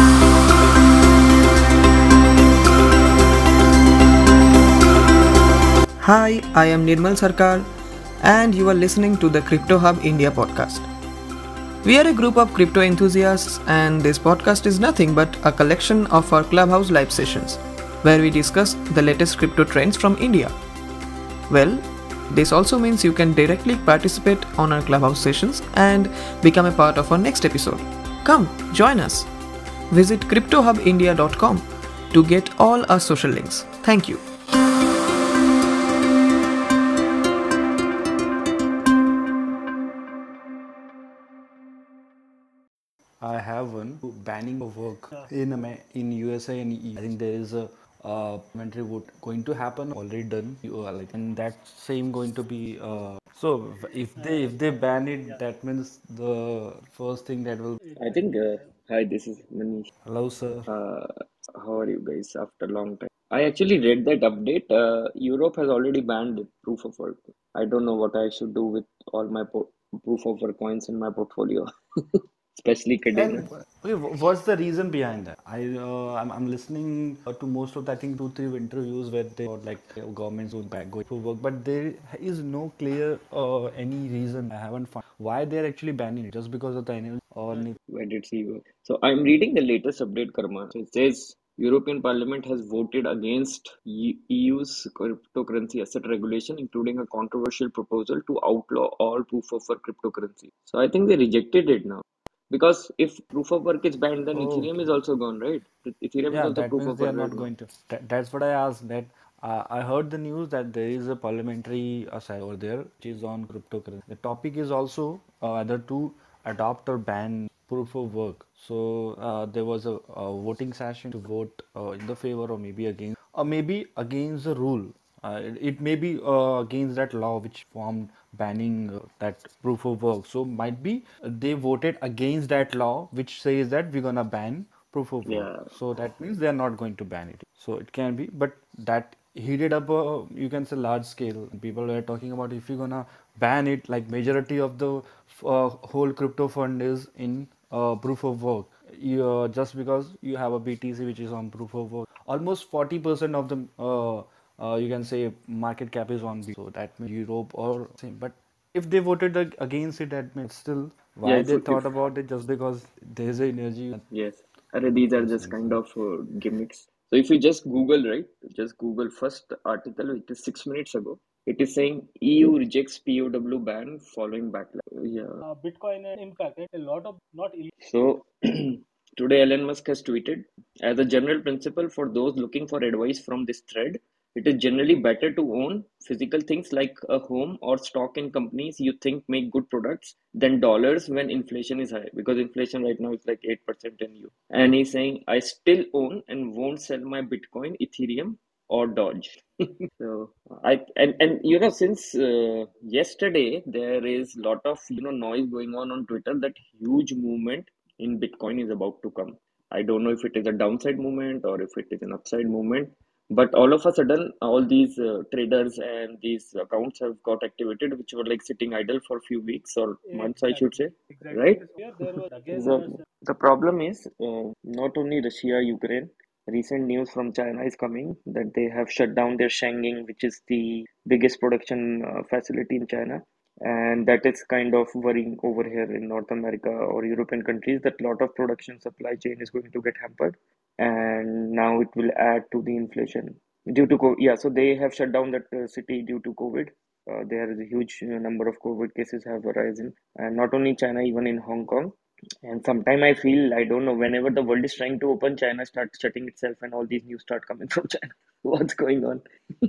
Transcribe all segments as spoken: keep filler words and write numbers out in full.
Hi, I am Nirmal Sarkar, and you are listening to the Crypto Hub India podcast. We are a group of crypto enthusiasts, and this podcast is nothing but a collection of our Clubhouse live sessions, where we discuss the latest crypto trends from India. Well, this also means you can directly participate on our Clubhouse sessions and become a part of our next episode. Come, join us. Visit crypto hub india dot com to get all our social links. Thank you. I have one banning of work in Ama- in U S A and E U. I think there is a uh, parliamentary vote going to happen already done. You are like, and that same going to be. Uh, so if they if they ban it, that means the first thing that will. I think, uh, hi, this is Manish. Hello, sir. Uh, how are you guys after a long time? I actually read that update. Uh, Europe has already banned proof of work. I don't know what I should do with all my po proof of work coins in my portfolio, especially Cadena. And okay, wh- what's the reason behind that? I uh, I'm, I'm listening uh, to most of the, I think two three interviews where they got like uh, governments would back going to work, but there is no clear uh, any reason I haven't found why they're actually banning it just because of the energy or any. Where did she go? So I'm reading the latest update, Karma. So it says European Parliament has voted against E- EU's cryptocurrency asset regulation, including a controversial proposal to outlaw all proof of work cryptocurrency. So I think they rejected it now. Because if proof of work is banned, then Oh, Ethereum okay. is also gone, right? Ethereum is Yeah, also that proof means of they are work not right now. going to. That, that's what I asked. That uh, I heard the news that there is a parliamentary aside over there which is on cryptocurrency. The topic is also uh, either to adopt or ban proof of work. So uh, there was a, a voting session to vote uh, in the favor or maybe against, or maybe against the rule. Uh, it, it may be uh, against that law which formed banning uh, that proof of work. So might be uh, they voted against that law which says that we're gonna ban proof of work. Yeah, So that means they are not going to ban it. So it can be, but that heated up, uh, you can say large scale. People were talking about if you're gonna ban it, like majority of the uh, whole crypto fund is in uh, proof of work. You, uh, just because you have a B T C which is on proof of work, almost forty percent of the uh, uh, you can say market cap is on B T C. So that means Europe or same. But if they voted ag- against it, that means still yeah. why If they if thought about it just because there is a energy. yes, Arre, these are That's the just kind reason. of uh, gimmicks. So if you just Google, right, just Google first article, it is six minutes ago. It is saying E U rejects P O W ban following backlash. Yeah. So today Elon Musk has tweeted, as a general principle for those looking for advice from this thread, it is generally better to own physical things like a home or stock in companies you think make good products than dollars when inflation is high. Because inflation right now is like eight percent in U. And he's saying, I still own and won't sell my Bitcoin, Ethereum, or Doge. So I and and you know since uh, yesterday there is lot of you know noise going on on Twitter that huge movement in Bitcoin is about to come. I don't know if it is a downside movement or if it is an upside movement, but all of a sudden all these uh, traders and these accounts have got activated, which were like sitting idle for a few weeks or months, I should say, right? The, the problem is uh, not only Russia, Ukraine. Recent news from China is coming that they have shut down their Shanging, which is the biggest production uh, facility in China. And that is kind of worrying over here in North America or European countries that a lot of production supply chain is going to get hampered. And now it will add to the inflation due to co- yeah. So they have shut down that uh, city due to COVID. Uh, there is a huge uh, number of COVID cases have arisen, and not only China, even in Hong Kong. And sometime I feel, I don't know, whenever the world is trying to open, China starts shutting itself and all these news start coming from China. What's going on?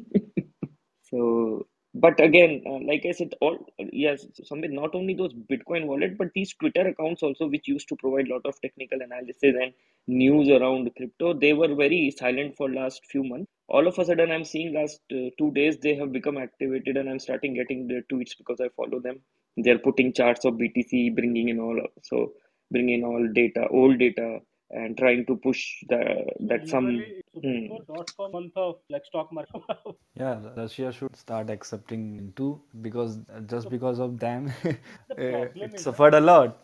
So, but again, uh, like I said, all yes, Samir, not only those Bitcoin wallet, but these Twitter accounts also, which used to provide a lot of technical analysis and news around crypto, they were very silent for last few months. All of a sudden, I'm seeing last uh, two days they have become activated, and I'm starting getting their tweets because I follow them. They're putting charts of B T C, bringing in all so bringing in all data, old data, and trying to push the that some. Hmm. Yeah, Russia should start accepting too because just because of them, eh, it suffered a lot.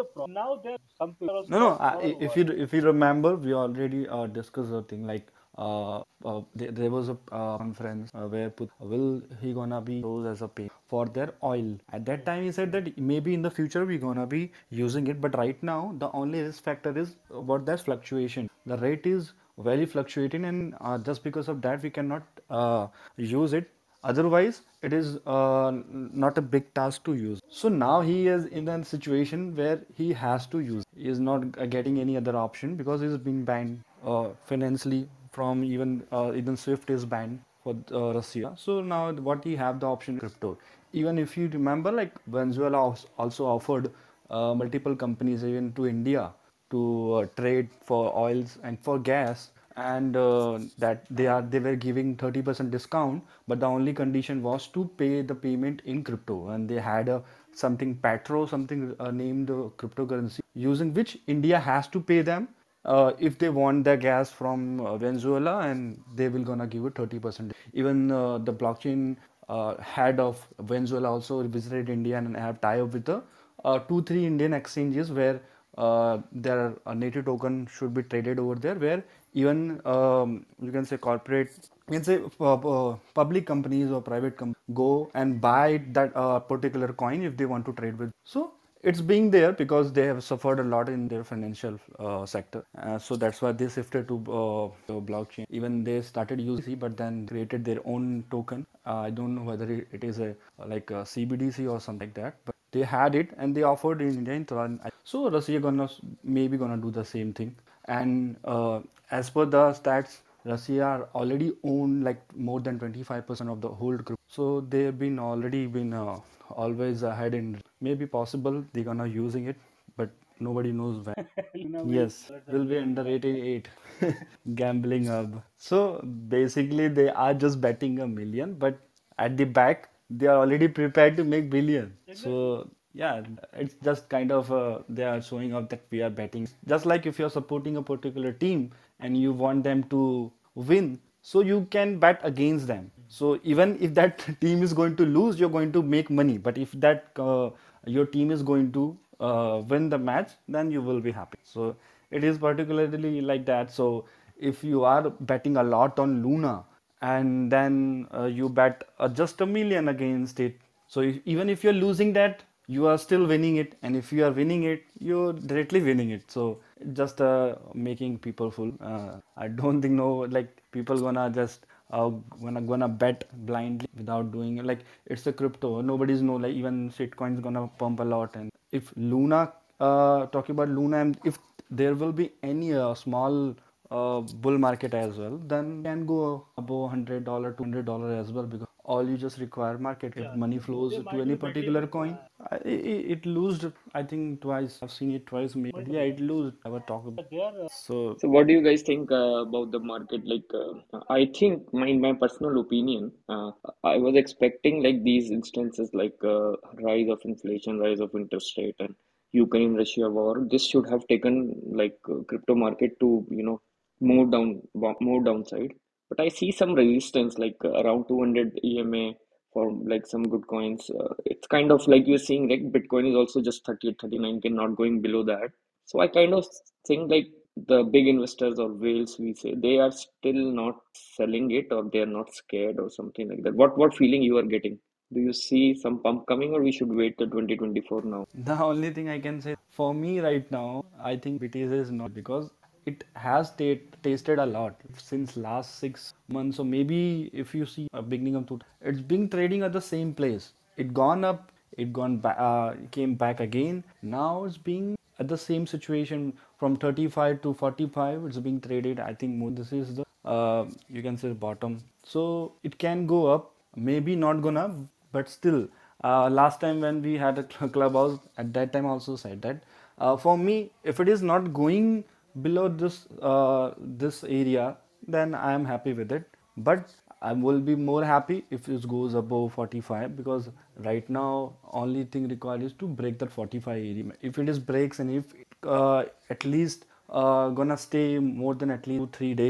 No, no. I, i- if you if you remember, we already uh, discussed a thing like uh, uh there, there was a uh, conference uh, where put will he gonna be used as a pay for their oil. At that time, he said that maybe in the future we gonna be using it, but right now the only risk factor is about that fluctuation. The rate is very fluctuating, and uh, just because of that we cannot uh, use it. Otherwise, it is uh, not a big task to use. So now he is in a situation where he has to use. He is not uh, getting any other option because he's been banned uh, financially from even uh, even Swift is banned for uh, Russia. So now what he have the option crypto. Even if you remember, like Venezuela als- also offered uh, multiple companies even to India to uh, trade for oils and for gas, and uh, that they are they were giving thirty percent discount, but the only condition was to pay the payment in crypto, and they had a something Petro something uh, named uh, cryptocurrency using which India has to pay them uh, if they want their gas from uh, Venezuela, and they will gonna give it thirty percent. Even uh, the blockchain uh, head of Venezuela also visited India and have tie up with the uh, two three Indian exchanges where uh, their uh, native token should be traded over there, where even um, you can say corporate, you can say uh, uh, public companies or private companies go and buy that uh, particular coin if they want to trade with. So it's being there because they have suffered a lot in their financial uh, sector. Uh, so that's why they shifted to uh, to blockchain. Even they started using, but then created their own token. Uh, I don't know whether it, it is a like a C B D C or something like that, but they had it and they offered in India. In Turan. So Russia gonna maybe gonna do the same thing. And uh, as per the stats, Russia are already own like more than twenty-five percent of the whole group. So they've been already been uh, always ahead in maybe possible they're gonna using it, but nobody knows when. Yes, will be under eighty-eight. Gambling hub. So basically they are just betting a million, but at the back they are already prepared to make billion. So yeah, it's just kind of uh, they are showing off that we are betting. Just like if you're supporting a particular team and you want them to win, so you can bet against them. So even if that team is going to lose, you're going to make money. But if that uh, your team is going to uh, win the match, then you will be happy. So it is particularly like that. So if you are betting a lot on Luna and then uh, you bet uh, just a million against it, so if, even if you're losing that, you are still winning it, and if you are winning it, you're directly winning it. So just uh, making people fool. Uh, I don't think no like people gonna just uh, gonna gonna bet blindly without doing it. Like it's a crypto. Nobody's know like even shitcoin's gonna pump a lot. And if Luna, uh, talking about Luna, and if there will be any uh, small uh, bull market as well, then can go above one hundred dollar, two hundred dollar as well, because all you just require market. If money flows to any particular coin, I, it, it lost I think twice. I've seen it twice. Maybe. Yeah, it lost. Never talk about. So So, what do you guys think uh, about the market? Like, uh, I think, my in my personal opinion, uh, I was expecting like these instances, like uh, rise of inflation, rise of interest rate, and Ukraine-Russia war. This should have taken like uh, crypto market to you know more down, more downside. But I see some resistance, like uh, around two hundred E M A for like some good coins. Uh, it's kind of like you're seeing like Bitcoin is also just thirty-eight, thirty-nine k, not going below that. So I kind of think like the big investors or whales we say they are still not selling it, or they are not scared or something like that. What what feeling you are getting? Do you see some pump coming, or we should wait till twenty twenty-four now? the only thing I can say for me right now, I think B T S is not because it has ta- tasted a lot since last six months. Or maybe if you see a beginning of two, it's been trading at the same place. It gone up, it gone back, uh, came back again. Now it's being at the same situation from thirty-five to forty-five. It's being traded. I think more. This is the uh, you can say bottom. So it can go up, maybe not gonna, but still. Uh, last time when we had a clubhouse, at that time also said that uh, for me, if it is not going below this uh, this area, then I am happy with it. But I will be more happy if it goes above forty-five, because right now only thing required is to break that forty-five area. If it is breaks, and if it, uh, at least uh, gonna stay more than at least two three days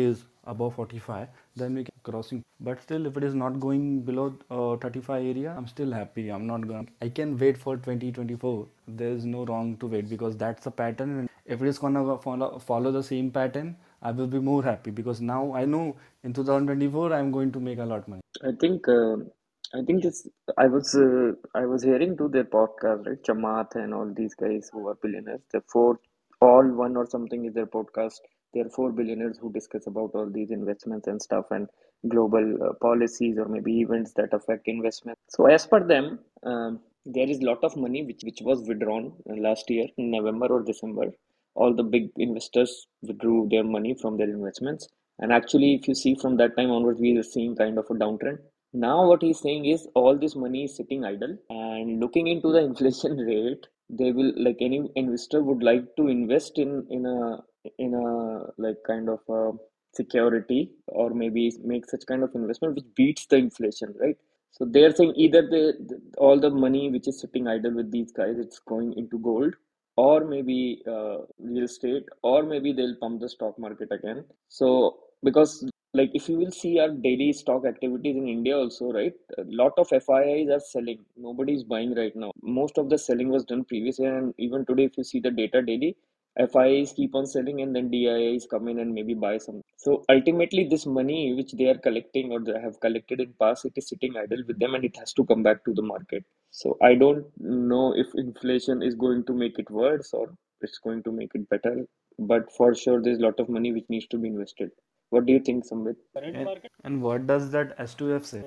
above forty-five, then we can crossing. But still, if it is not going below uh, thirty-five area, I'm still happy. I'm not gonna. I can wait for twenty twenty-four. There is no wrong to wait because that's the pattern. And if it is gonna follow follow the same pattern, I will be more happy because now I know in twenty twenty-four I'm going to make a lot money. I think uh, I think this I was uh, I was hearing to their podcast, right? Chamath and all these guys who are billionaires. The four, all one or something is their podcast. There are four billionaires who discuss about all these investments and stuff and global uh, policies or maybe events that affect investment. So as per them, um, there is lot of money which which was withdrawn uh, last year in November or December. All the big investors withdrew their money from their investments, and actually, if you see from that time onwards, we are seeing kind of a downtrend. Now, what he's saying is all this money is sitting idle, and looking into the inflation rate, they will like any investor would like to invest in in a in a like kind of a security or maybe make such kind of investment which beats the inflation, right? So they are saying either the, the all the money which is sitting idle with these guys, it's going into gold, or maybe uh, real estate, or maybe they'll pump the stock market again. So because like if you will see our daily stock activities in India also, right? A lot of F I Is are selling. Nobody is buying right now. Most of the selling was done previous year, and even today, if you see the data daily, F I Is keep on selling, and then D I Is come in and maybe buy some. So ultimately, this money which they are collecting or they have collected in past, it is sitting idle with them, and it has to come back to the market. So I don't know if inflation is going to make it worse or it's going to make it better. But for sure, there's a lot of money which needs to be invested. What do you think, Samvit? And, and what does that S two F say?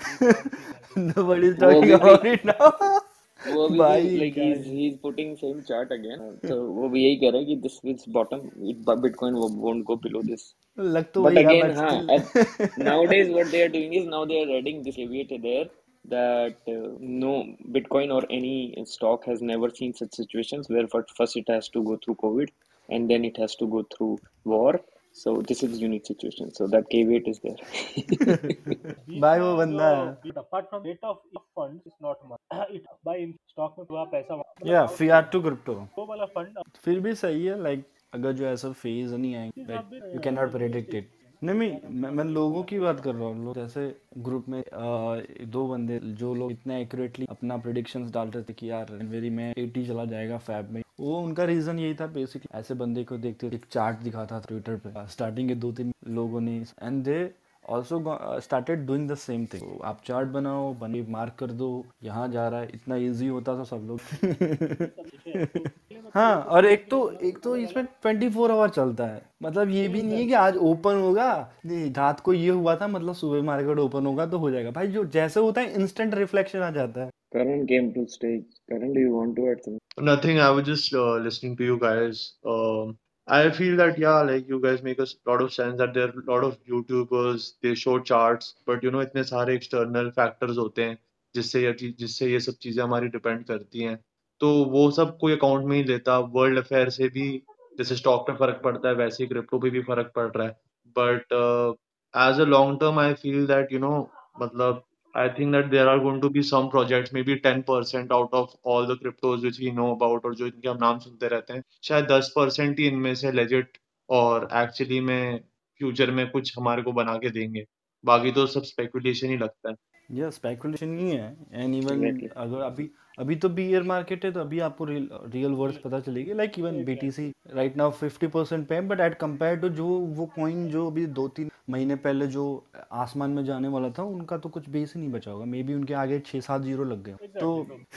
Nobody's वो talking अभी भी about it now. वो अभी भी भाई like क्या he's he's putting same chart again. तो वो भी यही कह रहा है कि this is bottom. It, Bitcoin won't go below this. लग तो But वही रहा again, but huh, still at, nowadays what they are doing is now they are adding this caveat there that uh, no Bitcoin or any stock has never seen such situations where fir- first it has to go through COVID and then it has to go through war. So this is unique situation. So that caveat is there. भाई वो बंदा या Fiat to crypto फिर भी सही है like अगर जो ऐसा फेज नहीं आएंगे like you can not predict it नहीं मैं मैं मैं लोगों की बात कर रहा हूँ लोग जैसे ग्रुप में अ, दो बंदे जो लोग इतना एक्यूरेटली अपना प्रेडिक्शंस डालते थे कि यार जनवरी में एटी चला जाएगा फैब में वो उनका रीजन यही था बेसिकली ऐसे बंदे को देखते एक चार्ट दिखा था ट्विटर पे स्टार्टिंग के दो तीन लोगों ने and they also started doing the same thing आप चार्ट बनाओ बने मार्क कर दो यहाँ जा रहा है इतना इजी होता था सब लोग हाँ और एक तो एक तो इसमें ट्वेंटी फोर आवर चलता है मतलब ये भी नहीं है कि आज ओपन होगा नहीं रात को ये हुआ था मतलब सुबह मार्केट ओपन होगा तो हो जाएगा भाई जो जैसे होता है इंस्टेंट रिफ्लेक्शन आ जाता है Karan came to stage. Karan, do you want to add something? Nothing. I was just uh, listening to you guys. Um, I feel that yeah, like you guys make a s- lot of sense that there are a lot of YouTubers they show charts, but you know इतने सारे external factors होते हैं जिससे ये चीज- जिससे ये सब चीजें हमारी डिपेंड करती हैं तो वो सब कोई अकाउंट में ही लेता वर्ल्ड अफेयर से भी जैसे स्टॉक पे फर्क पड़ता है वैसे ही क्रिप्टो पे भी फर्क पड़ रहा है but as a long term I feel that you know मतलब I think that there are going to be some projects, maybe ten percent out of all the cryptos which we know about और जो इनके हम नाम सुनते रहते हैं शायद दस परसेंट ही इनमें से legit और actually में फ्यूचर में कुछ हमारे को बना के देंगे बाकी तो सब स्पेकुलेशन ही लगता है ये स्पेकुलेशन ही है एंड इवन Exactly. अगर अभी अभी तो बियर मार्केट है तो अभी आपको रियल रियल वर्ड्स पता चलेगी like even BTC right now fifty percent पे बट एट कंपेयर टू जो वो कॉइन जो अभी दो तीन महीने पहले जो आसमान में जाने वाला था उनका तो कुछ बेस ही नहीं बचा होगा मे बी उनके आगे छः सात जीरो लग गए तो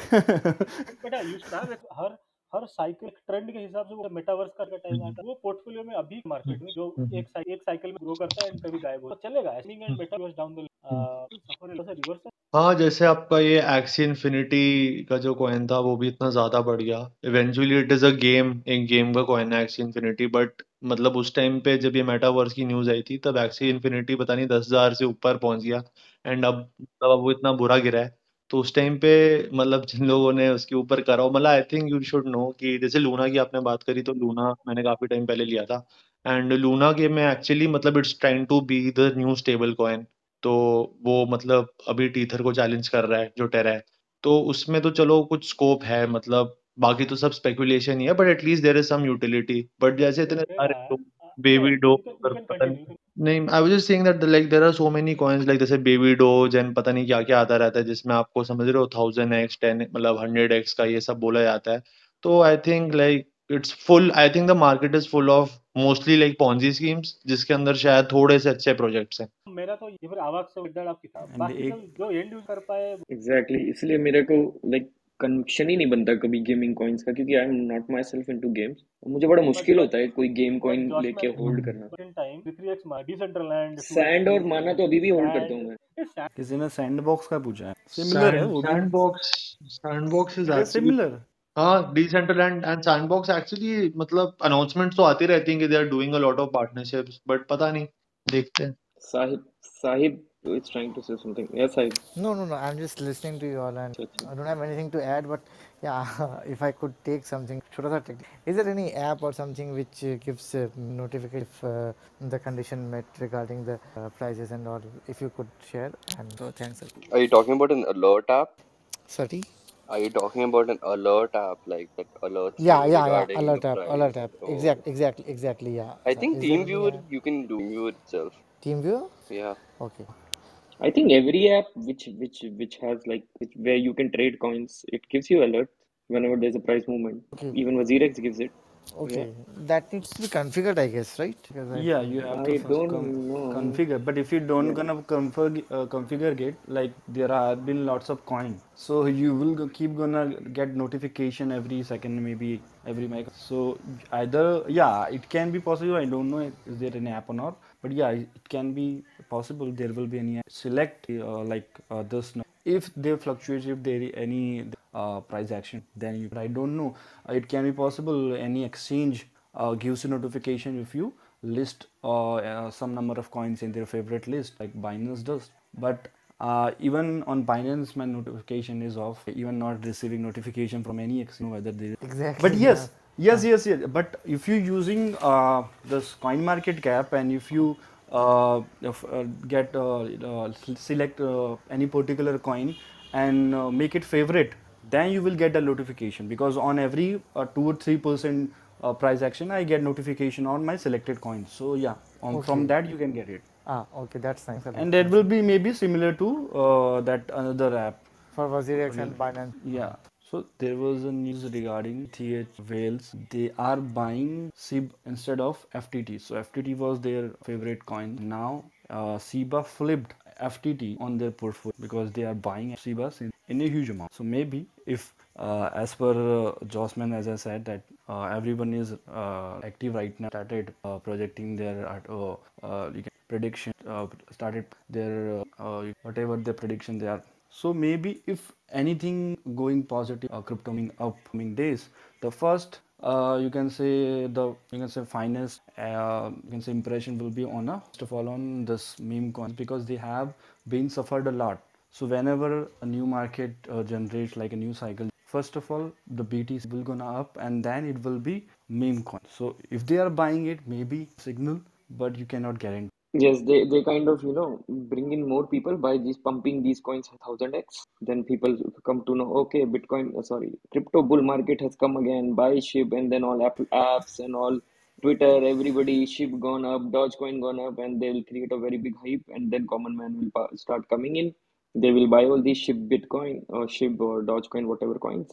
हाँ जैसे आपका ये एक्सी इन्फिनिटी का जो कॉइन था वो भी इतना ज्यादा बढ़ गया eventually it is a game एक गेम का कॉइन है एक्सी इन्फिनिटी बट मतलब उस टाइम पे जब ये मेटावर्स की न्यूज आई थी तब एक्सी इन्फिनिटी पता नहीं दस हजार से ऊपर पहुंच गया एंड अब मतलब अब वो इतना बुरा गिरा है तो उस टाइम पे मतलब जिन लोगों ने उसके ऊपर करा हो मतलब I think you should know कि जैसे लूना की आपने बात करी तो लूना मैंने काफी टाइम पहले लिया था एंड लूना के में एक्चुअली मतलब it's trying to be the new stable coin तो वो मतलब अभी टीथर को चैलेंज कर रहा है जो टेरा है तो उसमें तो चलो कुछ स्कोप है मतलब बाकी तो सब स्पेकुलेशन ही है but at least there is some utility but जैसे इतने सारे लोग बेबी डो और पता नहीं नहीं, I was just saying that like there are so many coins like जैसे बेबी डोज एंड पता नहीं क्या-क्या आता रहता है जिसमें आपको समझ रहे हो थाउज़ेंड एक्स, टेन मतलब हंड्रेड एक्स का ये सब बोला जाता है। तो I think like it's full I think the market is full of mostly like Ponzi schemes जिसके अंदर शायद थोड़े से अच्छे प्रोजेक्ट्स हैं। मेरा तो ये फिर आवाज से उड़ाड़ आपकी था, एंड बाकी एक सब जो एंड यूज कर पाए। Exactly exactly. इसलिए मेरे को लाइक कन्विक्शन ही नहीं बनता कभी गेमिंग कॉइन्स का, क्योंकि I am not myself into games. मुझे बड़ा मुश्किल होता है कोई गेम बट कॉइन जॉस लेके होल्ड करना। In time three x Decentraland Sand और माना तो अभी भी होल्ड करता हूँ मैं। सैंड किसी ने सैंडबॉक्स का पूछा है, सिमिलर है सैंड वो भी, Sandbox Sandbox is it is actually similar. हाँ, डिसेंट्रलैंड एंड सैंडबॉक्स एक्चुअली मतलब अनाउंसमेंट्स तो आती रहती हैं कि they are doing a lot of partnerships but पता नहीं, देखते हैं। Sahib Sahib is trying to say something. Yes, Sahib. No, no, no. I'm just listening to you all, and अच्छा अच्छा। I don't have anything to add. But yeah, if I could take something, छोटा सा take. Is there any app or something which uh, gives uh, notification if uh, the condition met regarding the uh, prices and all? If you could share, and so thanks. sir. Are you talking about an alert app? Sorry. Are you talking about an alert app like that alerts Yeah, you yeah, yeah. regarding the Alert app, alert price? app. Oh, Exact, exactly, exactly. Yeah. I So think is there any TeamViewer app? you can do TeamViewer itself. TeamViewer? Yeah. Okay. I think every app which which which has like which, where you can trade coins, it gives you alert whenever there's a price movement. Okay. Even WazirX gives it. Okay. Yeah. That needs to be configured, I guess, right? Because I Yeah, you have to I first don't com- know. configure. But if you don't Yeah. gonna config- uh, configure it, like there have been lots of coin, so you will go- keep gonna get notification every second, maybe every mic. So either yeah, it can be possible. I don't know is there an app or not, but yeah, it can be possible. There will be any app. Select uh, like uh, this. no- If they fluctuate, if there is any uh, price action, then you. I don't know. Uh, it can be possible any exchange uh, gives you notification if you list uh, uh, some number of coins in their favorite list like Binance does. But uh, even on Binance my notification is off, even not receiving notification from any exchange whether they. exactly. But yes, yes, yes, yes. But if you using uh, this coin market cap and if you uh, if, uh, get uh, uh, select uh, any particular coin and uh, make it favorite, then you will get a notification because on every uh, two or three percent uh, price action I get notification on my selected coins. So yeah, on, from Okay. that you can get it, Ah, okay. That's nice. and that will be maybe similar to uh, that another app. For WazirX and Binance. Yeah. So there was a news regarding T H Whales. They are buying S I B instead of F T T. So F T T was their favorite coin. Now uh, S I B A flipped F T T on their portfolio because they are buying S I B As in, in a huge amount. So maybe if uh, as per uh, Josman, as I said, that uh, everyone is uh, active right now, started uh, projecting their art, uh, uh, you can prediction, uh, started their uh, uh, whatever their prediction they are. So maybe if anything going positive, uh, crypto coming upcoming days, the first uh, you can say the you can say finest uh, you can say impression will be on a first of all on this meme coins because they have been suffered a lot. So whenever a new market uh, generates like a new cycle, first of all the B T C will gonna up and then it will be meme coin. So if they are buying it, maybe signal, but you cannot guarantee. Yes, they, they kind of, you know, bring in more people by these pumping these coins one thousand x. Then people come to know, okay, Bitcoin, uh, sorry, crypto bull market has come again, buy S I B, and then all app, apps and all Twitter, everybody, S I B gone up, Dogecoin gone up, and they will create a very big hype, and then common man will pa- start coming in. They will buy all these S I B Bitcoin or S I B or Dogecoin, whatever coins,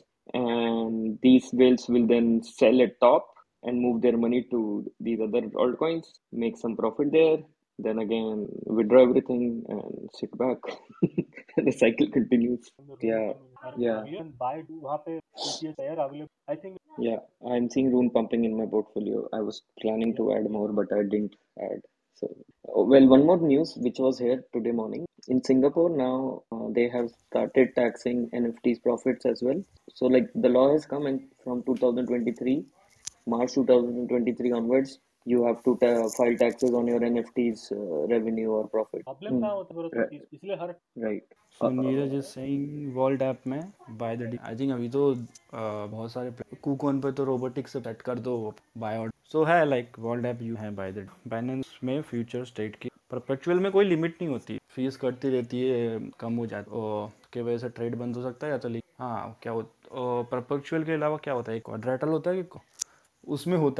and these whales will then sell at top and move their money to these other altcoins, make some profit there, then again withdraw everything and sit back. The cycle continues. Yeah, yeah, buy do वहाँ पे T H pair available. I think yeah. I'm seeing rune pumping in my portfolio. I was planning to add more, but I didn't add. So, oh, well, one more news which was here today morning. In Singapore now, uh, they have started taxing N F Ts profits as well. So, like the law has come in from two thousand twenty-three, March two thousand twenty-three onwards. You have to ta- file taxes on your N F Ts uh, revenue or profit. Problem Hmm. कहाँ होता है बरोबर Right. इसलिए हर Right. So Uh, Neeraj is saying Vauld app में by the I think अभी तो uh, बहुत सारे कूकॉन पे तो रोबोटिक से सेट कर दो बाय ऑर्डर. सो है लाइक वॉल्ट ऐप यू है बाय द बाइनेंस में फ्यूचर स्टेट की परपेचुअल में कोई लिमिट नहीं होती, फीस कटती रहती है, कम हो जाती है और उसके वजह से ट्रेड बंद हो सकता है या तो ली- हाँ क्या हो परपेचुअल के अलावा क्या होता है, एक क्वाड्रेटल होता है कि उसमें होता है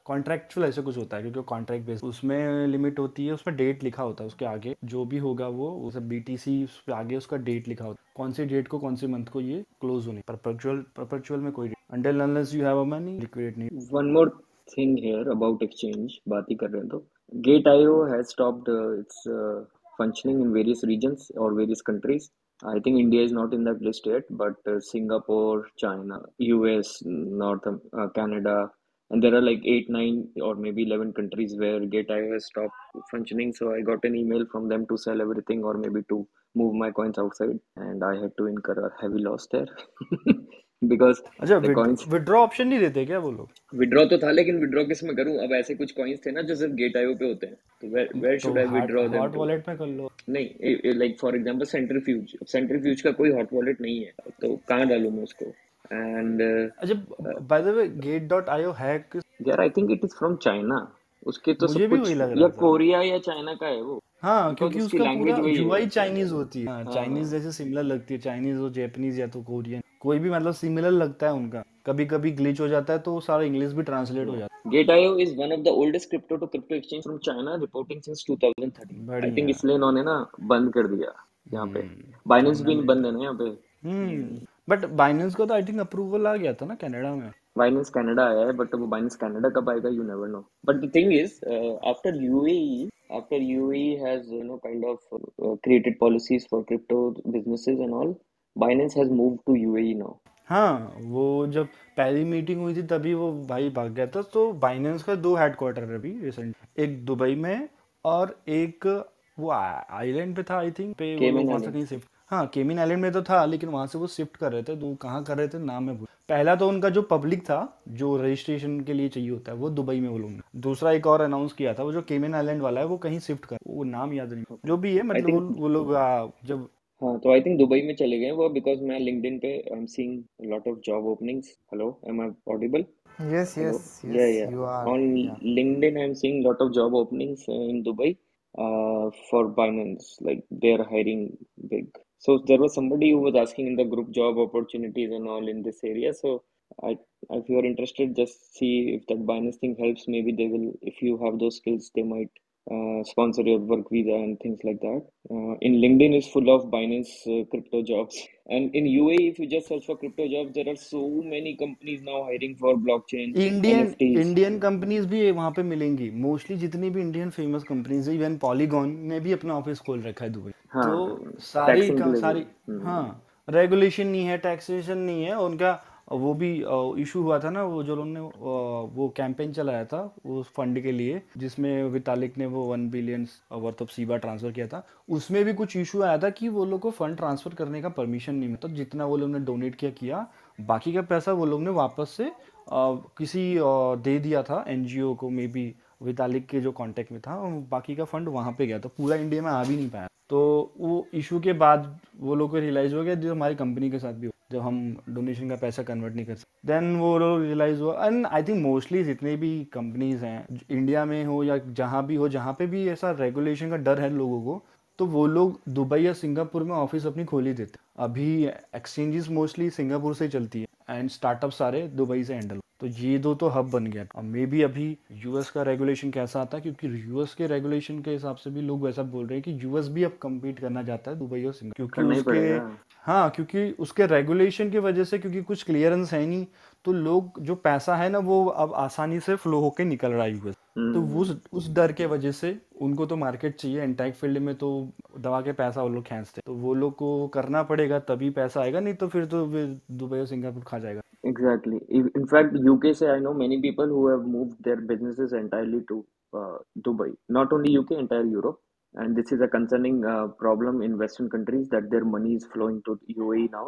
कॉन्ट्रैक्चुअल ऐसे कुछ होता है, क्योंकि कॉन्ट्रैक्ट बेस उसमें लिमिट होती है, उसमें डेट लिखा होता है, उसके आगे जो भी होगा वो उस बीटीसी उस पे आगे उसका डेट लिखा होता है, कौन सी डेट को कौन सी मंथ को ये क्लोज होने। परपेचुअल परपेचुअल में कोई until unless you have a money liquidate नहीं। One more thing here about exchange, बात ही कर रहे हैं तो Gate dot io has stopped uh, its uh, functioning in various regions or various countries. I think India is not in that list yet, but uh, Singapore, China, U S, North um, uh, Canada, and there are like eight, nine, or maybe eleven countries where Gate dot io has stopped functioning. So I got an email from them to sell everything or maybe to move my coins outside, and I had to incur a heavy loss there because अच्छा, the coins. Withdraw option नहीं देते क्या वो लोग? Withdraw तो था, लेकिन withdraw किस में करूं? अब ऐसे कुछ कॉइन्स थे ना जो सिर्फ गेट आईओ पे होते हैं, तो वेयर वेयर तो should I hot withdraw them hot to? Wallet में कर लो। नहीं, like for example centrifuge, centrifuge का कोई हॉट वॉलेट नहीं है, तो कहाँ डालूं मैं उसको? एंड अच्छा, by the way Gate dot IO है किस? यार I think it is from China, उसके तो सब मुझे भी कुछ, वही लग या रहा था। कोरिया या चाइना का है वो, हाँ, बिकॉज क्योंकि उसकी उसका लैंग्वेज पूरा वही है। यूआई चाइनीज होती है। हाँ, हाँ चाइनीज जैसे सिमिलर लगती है, चाइनीज हो जैपनीज या तो कोरियन, कोई भी मतलब सिमिलर लगता है उनका। कभी कभी ग्लिच हो जाता है तो सारा इंग्लिश भी ट्रांसलेट हो जाता Gate dot io is one of the oldest crypto to crypto exchange from China, reporting since two thousand thirteen. है। I think बढ़िया। इसलिए इन्होंने ना बंद कर दिया यहाँ पे। बाइनेंस चाइना भी में बंद है ना यहाँ पे। हम्म बट बाइनेंस को तो आई थिंक अप्रूवल आ गया था ना कनाडा में। बाइनेंस कनाडा आया है, बट वो बाइनेंस कनाडा कब आएगा you never know. But the thing is, after UAE after U A E has you know kind of uh, created policies for crypto businesses and all, Binance has moved to U A E now. हाँ, वो जब पहली meeting हुई थी तभी वो भाई भाग गया था। तो बाइनेंस का दो हेडक्वार्टर है अभी रिसेंट, एक दुबई में और एक वो आइलैंड पे था आई थिंक पे, वो लोग Cayman वहाँ से Islands. कहीं शिफ्ट। हाँ, केमिन आइलैंड में तो था, लेकिन वहाँ से वो शिफ्ट कर रहे थे, तो कहाँ कर रहे थे नाम में भूल। पहला तो उनका जो पब्लिक था, जो रजिस्ट्रेशन के लिए चाहिए होता है, वो दुबई में वो लोग ने। दूसरा एक और अनाउंस किया था, वो जो केमिन आइलैंड वाला है वो कहीं शिफ्ट कर, वो नाम याद नहीं, जो भी है I मतलब वो think वो लोग आ, जब हाँ, तो आई थिंक दुबई में चले गए वो, बिकॉज मैं लिंक्डइन पे I am seeing lot of job openings. Hello, am I audible? Yes, Hello. yes, Yeah, yes, yeah. you are. On Yeah. LinkedIn, I'm seeing lot of job openings uh, in Dubai uh, for Binance. Like they're hiring big. So there was somebody who was asking in the group job opportunities and all in this area. So I, if you're interested, just see if that Binance thing helps. Maybe they will, if you have those skills, they might uh, sponsor your work visa and things like that. Uh, in LinkedIn is full of Binance uh, crypto jobs. And in U A E, if you just search for crypto jobs, there are so many companies now hiring for blockchain, Indian N F Ts. Indian companies भी वहाँ पे मिलेंगी mostly, जितनी भी Indian famous companies है। Even Polygon ने भी अपना ऑफिस खोल रखा है दुबई। हाँ, तो सारी टैक्सिंग के का लिए भी. सारी हम्म. हाँ, रेगुलेशन नहीं है, टैक्सेशन नहीं है उनका। वो भी इशू हुआ था ना, वो जो उन्होंने अ, वो कैंपेन चलाया था उस फंड के लिए, जिसमें वितालिक ने वो one billion worth of Shiba transfer किया था। उसमें भी कुछ इशू आया था कि वो लोग को फंड ट्रांसफर करने का परमिशन नहीं मिलता। जितना वो लोग ने डोनेट किया किया, बाकी का पैसा वो लोग ने वापस से अ, किसी अ, दे दिया था एनजीओ को, मे बी वितालिक के जो कांटेक्ट में था, और बाकी का फंड वहाँ पे गया, तो पूरा इंडिया में आ भी नहीं पाया। तो वो इशू के बाद वो लोग को रियलाइज हो गया, जो हमारी कंपनी के साथ भी, जब हम डोनेशन का पैसा कन्वर्ट नहीं कर सकते, देन वो लोग रियलाइज हुआ। एंड आई थिंक मोस्टली जितने भी कंपनीज हैं इंडिया में हो या जहाँ भी हो, जहाँ पे भी ऐसा रेगुलेशन का डर है लोगों को, तो वो लोग दुबई या सिंगापुर में ऑफिस अपनी खोल ही देते। अभी एक्सचेंजेस मोस्टली सिंगापुर से चलती है एंड स्टार्टअप सारे दुबई से हैंडल। तो ये दो तो हब बन गया। अब मे बी अभी यूएस का रेगुलेशन कैसा आता है, क्योंकि यूएस के रेगुलेशन के हिसाब से भी लोग वैसा बोल रहे हैं कि यूएस भी अब कम्पीट करना चाहता है दुबई और सिंगापुर, क्योंकि करना ही उसके पड़ेगा. हाँ, क्योंकि उसके रेगुलेशन की वजह से, क्योंकि कुछ क्लियरेंस है नहीं, तो लोग जो पैसा है ना वो अब आसानी से फ्लो होके निकल रहा है यूएस। तो हम्म. उस उस डर के वजह से उनको तो मार्केट चाहिए। एंटाइक फील्ड में तो दवा के पैसा वो लोग खींचते हैं, तो वो लोग को करना पड़ेगा तभी पैसा आएगा, नहीं तो फिर तो फिर दुबई और सिंगापुर खा जाएगा। Exactly. In in fact, U K say I know many people who have moved their businesses entirely to uh, Dubai. Not only U K, entire Europe. And this is a concerning uh, problem in Western countries that their money is flowing to U A E now.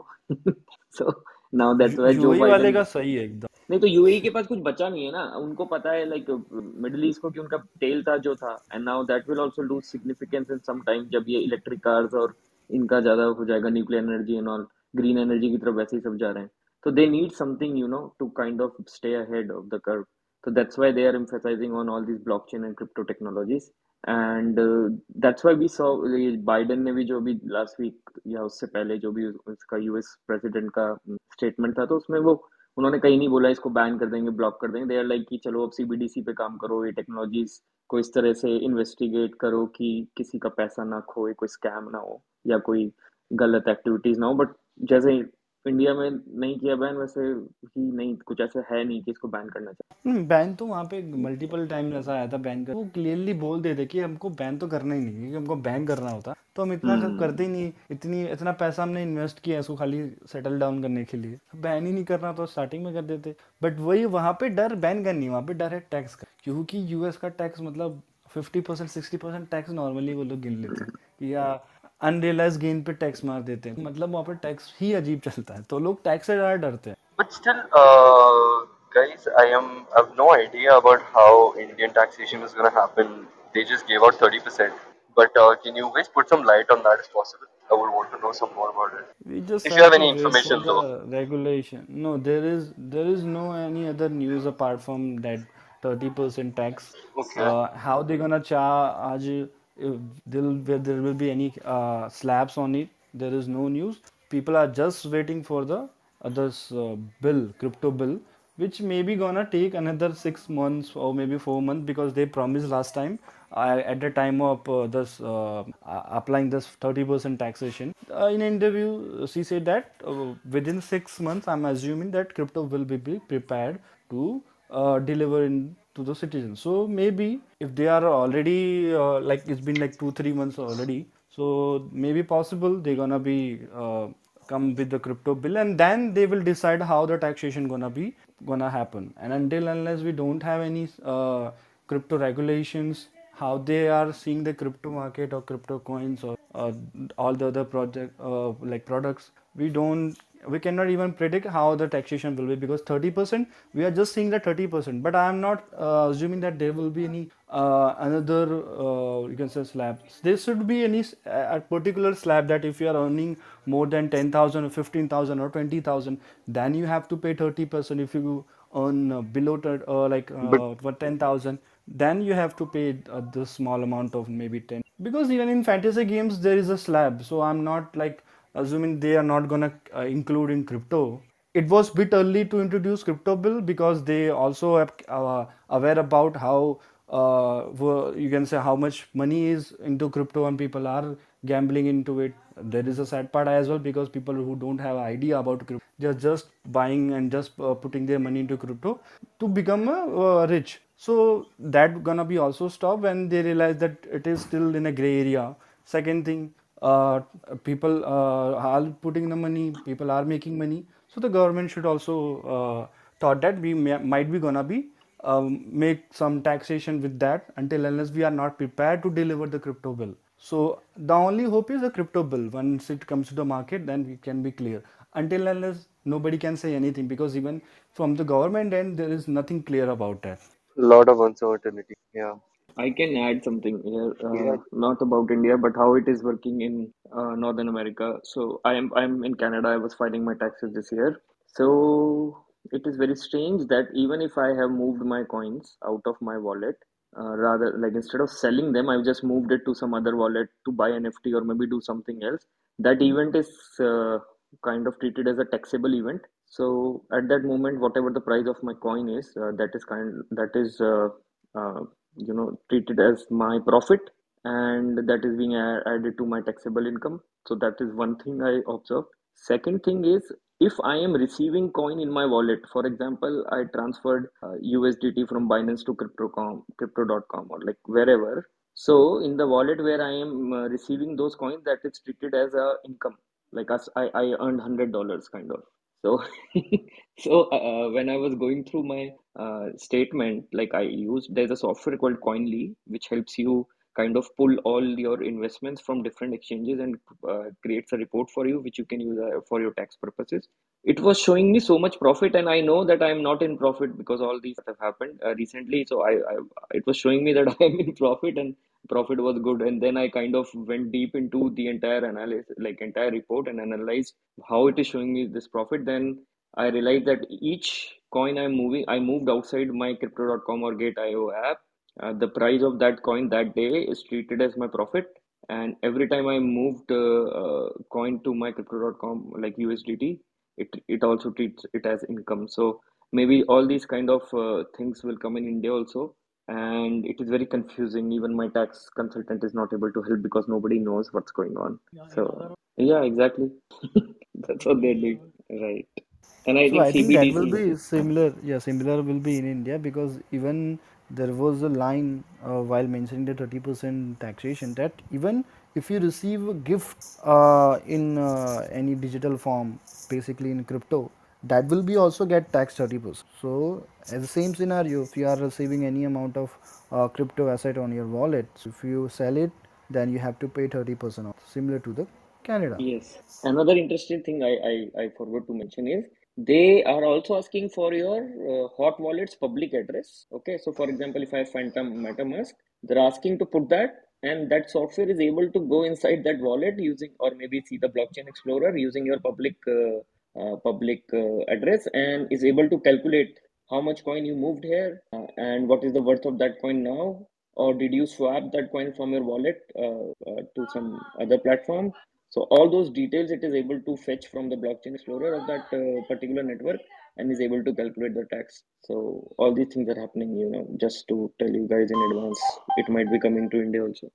So now that's why Joe UAE वाले Biden. का सही है एकदम। नहीं तो UAE के पास कुछ बचा नहीं है ना, उनको पता है लाइक मिडिल ईस्ट को कि उनका टेल था जो था, and now that will also lose significance in some time, जब ये इलेक्ट्रिक कार्स और इनका ज्यादा हो जाएगा, nuclear energy and all, green energy की तरफ वैसे ही सब जा रहे हैं, तो they need something you know to kind of stay ahead of the curve. So that's why they are emphasizing on all these blockchain and crypto technologies. And uh, that's why we saw Biden ने भी जो भी last week या उससे पहले जो भी उसका यूएस प्रेसिडेंट का स्टेटमेंट था, तो उसमें वो उन्होंने कहीं नहीं बोला इसको बैन कर देंगे, ब्लॉक कर देंगे। दे आर लाइक कि चलो अब सीबीडीसी पे काम करो, ये टेक्नोलॉजीज को इस तरह से इन्वेस्टिगेट करो कि किसी का पैसा ना खोए, कोई स्कैम ना हो या कोई गलत एक्टिविटीज ना हो। बट जैसे इंडिया में नहीं किया बैन, वैसे ही नहीं, कुछ ऐसा है नहीं कि इसको बैन करना चाहिए। बैन तो वहाँ पे मल्टीपल टाइम ऐसा आया था बैन कर, वो क्लियरली बोल देते कि हमको बैन तो करना ही नहीं, क्योंकि हमको बैन करना होता तो हम इतना कर, करते ही नहीं। इतनी इतना पैसा हमने इन्वेस्ट किया इसको खाली सेटल डाउन करने के लिए, बैन ही नहीं करना तो स्टार्टिंग में कर देते। बट वही वहाँ पे डर बैन का नहीं, वहाँ पे डर है टैक्स का, क्योंकि यूएस का टैक्स मतलब fifty percent sixty percent tax normally वो लोग गिन लेते हैं, या अनरियलाइज गेन पे टैक्स मार देते हैं। मतलब वहाँ पे टैक्स ही अजीब चलता है, तो लोग टैक्स से ज़्यादा डरते हैं। But still, uh, guys, I am I have no idea about how Indian taxation is going to happen. They just gave out thirty percent. But uh, can you guys put some light on that if possible? I would want to know some more about it. We just If you have have to any wait for information, though. the regulation. No, there is there is no any other news apart from that thirty percent tax. Okay. Uh, how they gonna charge? If there will there will be any uh, slabs on it? There is no news. People are just waiting for the others uh, bill, crypto bill, which may be gonna take another six months or maybe four months, because they promised last time uh, at the time of uh, this uh, uh, applying this thirty percent taxation. Uh, in an interview, she said that uh, within six months, I'm assuming that crypto will be, be prepared to uh, deliver in to the citizens. So maybe if they are already uh, like it's been like two three months already, so maybe possible they're gonna be uh, come with the crypto bill, and then they will decide how the taxation gonna be gonna happen. And until unless we don't have any uh, crypto regulations, how they are seeing the crypto market or crypto coins or uh, all the other project uh, like products, we don't we cannot even predict how the taxation will be, because thirty percent we are just seeing the thirty percent, but I am not uh, assuming that there will be any uh, another uh, you can say slab. There should be any a particular slab that if you are earning more than ten thousand or fifteen thousand or twenty thousand, then you have to pay thirty percent. If you earn uh, below uh, like But uh, for ten thousand, then you have to pay uh, the small amount of maybe ten, because even in fantasy games there is a slab. So I'm not like assuming they are not gonna uh, include in crypto. It was bit early to introduce crypto bill, because they also are uh, aware about how uh, you can say how much money is into crypto and people are gambling into it. There is a sad part as well, because people who don't have idea about crypto, they are just buying and just uh, putting their money into crypto to become uh, rich. So that gonna be also stopped when they realize that it is still in a gray area. Second thing, uh, people uh, are putting the money, people are making money. So the government should also uh, thought that we may, might be gonna be um, make some taxation with that, until unless we are not prepared to deliver the crypto bill. So the only hope is the crypto bill. Once it comes to the market, then we can be clear. Until unless, nobody can say anything, because even from the government end, there is nothing clear about that. lot of uncertainty. Yeah. I can add something here, Yeah. uh, not about India, but how it is working in uh, Northern America. So I am I'm in Canada. I was filing my taxes this year. So it is very strange that even if I have moved my coins out of my wallet, uh, rather like instead of selling them, I've just moved it to some other wallet to buy N F T or maybe do something else. That event is uh, kind of treated as a taxable event. So at that moment, whatever the price of my coin is, uh, that is kind that is uh, uh, you know treated as my profit, and that is being a- added to my taxable income. So that is one thing I observed. Second thing is, if I am receiving coin in my wallet, for example, I transferred uh, USDT from Binance to crypto.com crypto dot com or like wherever. So in the wallet where I am uh, receiving those coins, that is treated as a income, like as I, I earned one hundred dollars kind of. So so uh, when I was going through my uh, statement, like I used, there's a software called Coinly, which helps you kind of pull all your investments from different exchanges and uh, creates a report for you, which you can use uh, for your tax purposes. It was showing me so much profit, and I know that I'm not in profit because all these have happened uh, recently. So I, I, it was showing me that I am in profit, and profit was good. And then I kind of went deep into the entire analysis, like entire report, and analyzed how it is showing me this profit. Then I realized that each coin I'm moving, I moved outside my crypto dot com or Gate dot I O app. Uh, the price of that coin that day is treated as my profit. And every time I moved uh, uh, coin to my crypto dot com, like U S D T, it it also treats it as income. So maybe all these kind of uh, things will come in India also, and it is very confusing. Even my tax consultant is not able to help because nobody knows what's going on. Yeah, in other So yeah, exactly. That's what they're doing, maybe right? And I So think I think that will C B D C. be similar. Yeah, similar will be in India because even there was a line uh, while mentioning the thirty percent taxation that even if you receive a gift uh, in uh, any digital form, basically in crypto, that will be also get taxed thirty percent. So as the same scenario, if you are receiving any amount of uh, crypto asset on your wallet, so if you sell it, then you have to pay thirty percent off, similar to the Canada. Yes. Another interesting thing I, I, I forgot to mention is they are also asking for your uh, hot wallet's public address. Okay, so for example, if I have Phantom MetaMask, they're asking to put that, and that software is able to go inside that wallet using, or maybe see the blockchain explorer using your public uh, uh, public uh, address, and is able to calculate how much coin you moved here uh, and what is the worth of that coin now, or did you swap that coin from your wallet uh, uh, to some other platform. So all those details it is able to fetch from the blockchain explorer of that uh, particular network, and is able to calculate the tax. So all these things are happening, you know, just to tell you guys in advance, it might be coming to India also.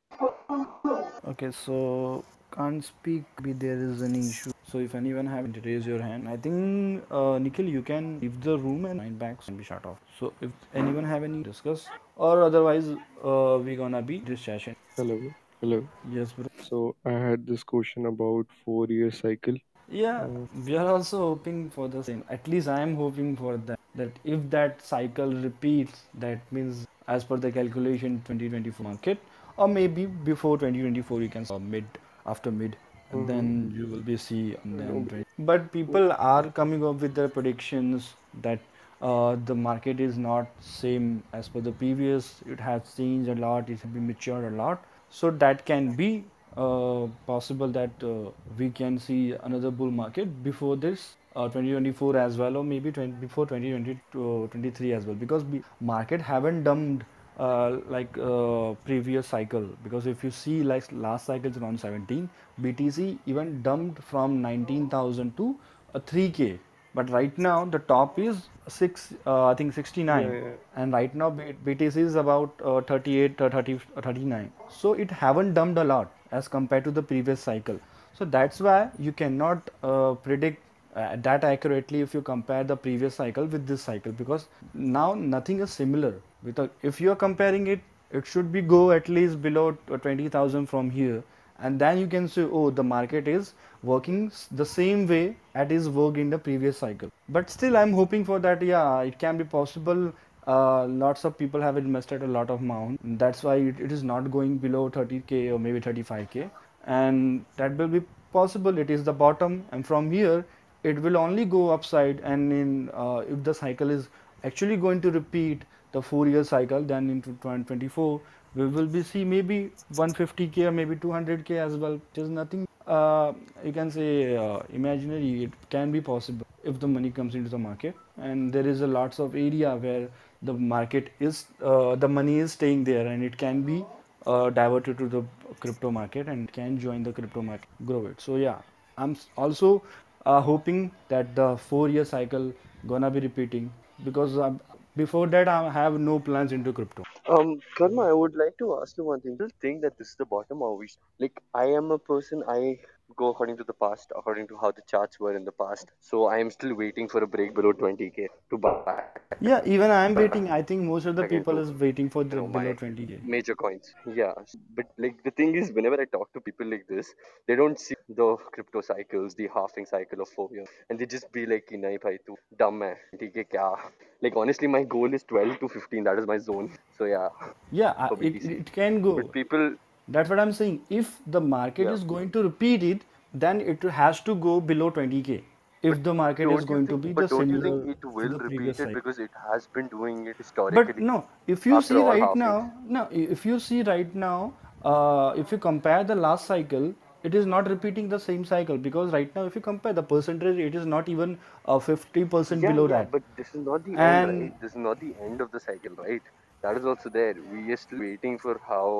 Okay, so can't speak. Maybe there is any issue. So if anyone have to raise your hand, I think uh, Nikhil, you can leave the room and nine backs can be shut off. So if anyone have any discuss, or otherwise uh, we gonna be this session. Hello, hello. Yes, bro. So I had this question about four year cycle. Yeah, Uh, we are also hoping for the same. At least I am hoping for that. That if that cycle repeats, that means as per the calculation twenty twenty-four market, or maybe before twenty twenty-four you can start mid after mid, and mhm. then you will be see and No, then. but twenty But people are coming up with their predictions that uh, the market is not same as per the previous. It has changed a lot. It has been matured a lot. So that can be uh, possible that uh, we can see another bull market before this uh, twenty twenty-four as well, or maybe twenty, before twenty twenty-three as well, because we, market haven't dumped uh, like uh, previous cycle. Because if you see like last cycle is around seventeen, B T C even dumped from nineteen thousand to uh, three K, but right now the top is six uh, I think yeah, sixty-nine, yeah. and right now B T C is about uh, thirty-eight uh, thirty uh, thirty-nine, so it haven't dumped a lot as compared to the previous cycle. So that's why you cannot uh, predict uh, that accurately if you compare the previous cycle with this cycle, because now nothing is similar with a, if you are comparing it, it should be go at least below twenty thousand from here, and then you can say, oh, the market is working the same way as is worked in the previous cycle. But still I'm hoping for that. Yeah, it can be possible. Uh, lots of people have invested a lot of amount, that's why it, it is not going below thirty K or maybe thirty-five K, and that will be possible. It is the bottom, and from here it will only go upside. And in uh, if the cycle is actually going to repeat the four year cycle, then into twenty twenty-four we will be see maybe one hundred fifty K or maybe two hundred K as well. It is nothing uh, you can say uh, imaginary. It can be possible if the money comes into the market, and there is a lots of area where the market is uh, the money is staying there, and it can be uh, diverted to the crypto market and can join the crypto market, grow it. So yeah, I'm s- also uh, hoping that the four year cycle gonna be repeating, because uh, before that I have no plans into crypto. Um, Karma, I would like to ask you one thing. Do you think that this is the bottom, or we like? I am a person. I go according to the past, according to how the charts were in the past. So I am still waiting for a break below twenty k to buy Yeah, even I am waiting. I think most of the again people to is waiting for you the know below my twenty K. major coins. Yeah, but like the thing is, whenever I talk to people like this, they don't see the crypto cycles, the halving cycle of four years, and they just be like, "कि नहीं भाई तू dumb है, ठीक है क्या?" Like honestly, my goal is twelve to fifteen. That is my zone. So yeah, Yeah, I- for it, B T C. it can But go. people, That's what I'm saying. If the market yeah. is going to repeat it, then it has to go below twenty K. But If the market is don't you going to think? be But just don't you think similar it to will the repeat previous it cycle. because it has been doing it But historically no, if you after see all right halvings? now, no, if you see right now, uh, if you compare the last cycle, it is not repeating the same cycle, because right now, if you compare the percentage, it is not even uh, fifty percent Yeah, below yeah, that. but this is not the end, And right? This is not the end of the cycle, right? That is also there. We are still waiting for how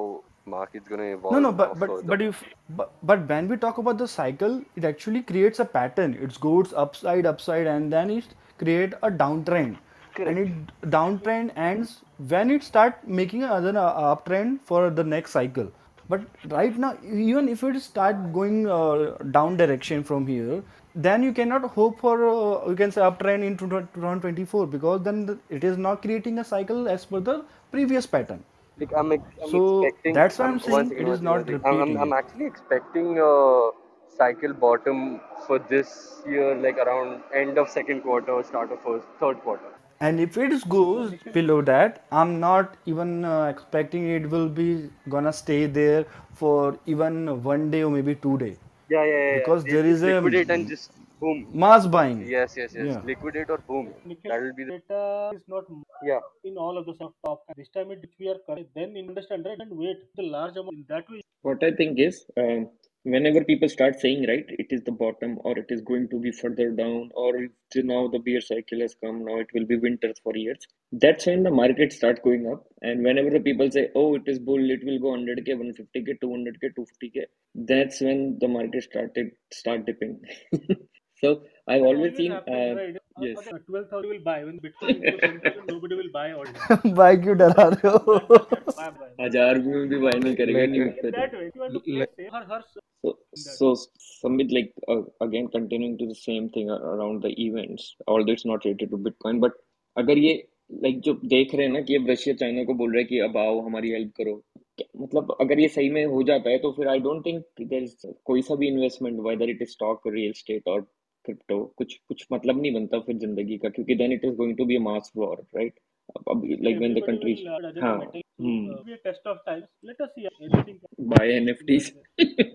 market's gonna No, evolve no, but more but further. but if but, but when we talk about the cycle, it actually creates a pattern. It goes upside, upside, and then it create a downtrend, and Correct. it downtrend ends when it start making another uh, uptrend for the next cycle. But right now, even if it start going uh, down direction from here, then you cannot hope for uh, you can say uptrend in twenty twenty-four, because then the, it is not creating a cycle as per the previous pattern. Like I'm ex- I'm So expecting. that's why I'm I'm one saying second, it one is second, one not second. I'm I'm, repeating I'm it. actually expecting a cycle bottom for this year, like around end of second quarter or start of first third quarter. And if it goes below that, I'm not even uh, expecting it will be gonna stay there for even one day or maybe two day, Yeah, yeah, yeah, yeah. because They'll there just is a liquidate and m- just boom. mass buying. Yes, yes, yes. Yeah. Liquidate or boom. Nikhil, That will be the data is not yeah. in all of the sort of top. This time it which we are current, then understand right and wait the large amount in that way. What I think is, um, whenever people start saying, right, it is the bottom or it is going to be further down, or it's now the bear cycle has come, now it will be winters for years. That's when the market starts going up. And whenever the people say, oh, it is bull, it will go one hundred k, one fifty k, two hundred k, two fifty k, that's when the market started start dipping. So I've That always always seen, happens, uh, right? Uh, yes. uh, twelve thousand will buy when Bitcoin will go ten thousand, nobody will buy all. भाई क्यों डरा रहे That that हो? that buy buy. हजार में भी buy नहीं करेगा Let, न्यूज In पे तो. that way, if you want to play let safe, her her So, in that. so Samit, like uh, again, continuing to the same thing a- around the events, although it's not related to Bitcoin, but अगर ये like जो देख रहे हैं ना कि अब Russia China को बोल रहा है कि अब आओ हमारी हेल्प करो, क्या- मतलब अगर ये सही में हो जाता है तो फिर I don't think there is कोई सा भी investment, whether it is stock, real estate और क्रिप्टो, कुछ कुछ मतलब नहीं बनता फिर जिंदगी का, क्योंकि then it is going to be a mass war, right? अब like when the Everybody country, will uh, other हाँ, than metal. So hmm, uh, be a test of times. Let us see anything buy in that NFTs. way.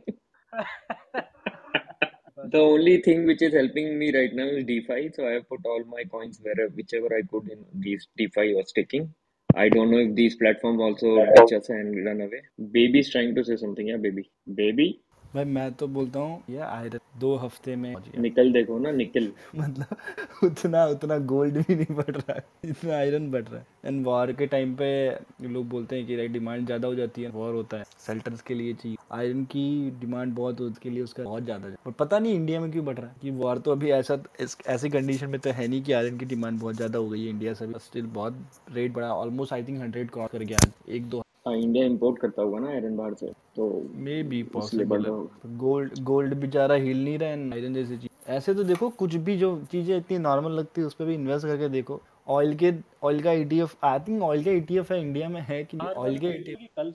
The only thing which is helping me right now is DeFi. So I have put all my coins wherever, whichever I could in these DeFi or staking. I don't know if these platforms also ditch us and run away. Baby's trying to say something. Yeah, baby. Baby, भाई मैं तो बोलता हूँ ये iron दो हफ्ते में पहुंच गया। निकल देखो ना, निकल. मतलब उतना उतना गोल्ड भी नहीं बढ़ रहा है, इतना आयरन बढ़ रहा है। एंड वॉर के टाइम पे लोग बोलते हैं कि राइट डिमांड ज़्यादा हो जाती है, वॉर होता है, सेल्टर्स के लिए चाहिए आयरन की डिमांड बहुत, उसके लिए उसका बहुत ज़्यादा है। और पता नहीं इंडिया में क्यों बढ़ रहा है, कि वॉर तो अभी ऐसा इस, ऐसी कंडीशन में तो है नहीं कि आयरन की डिमांड बहुत ज़्यादा हो गई है इंडिया से भी, स्टिल बहुत रेट बढ़ा, almost I think hundred cross कर गया एक दो। हाँ, इंडिया इंपोर्ट करता होगा ना आयरन बाहर से, तो मे बी इसलिए बढ़ पॉसिबल है। रहा होगा. गोल्ड गोल्ड बेचारा हिल नहीं रहा है, आयरन जैसी चीज। ऐसे तो देखो कुछ भी जो चीजें इतनी नॉर्मल लगती है उस पर भी इन्वेस्ट करके देखो। ऑयल के ऑयल का ईटीएफ, आई थिंक ऑयल का ईटीएफ है इंडिया में, है कि बार ऑयल बार के कल ईटीएफ? से कल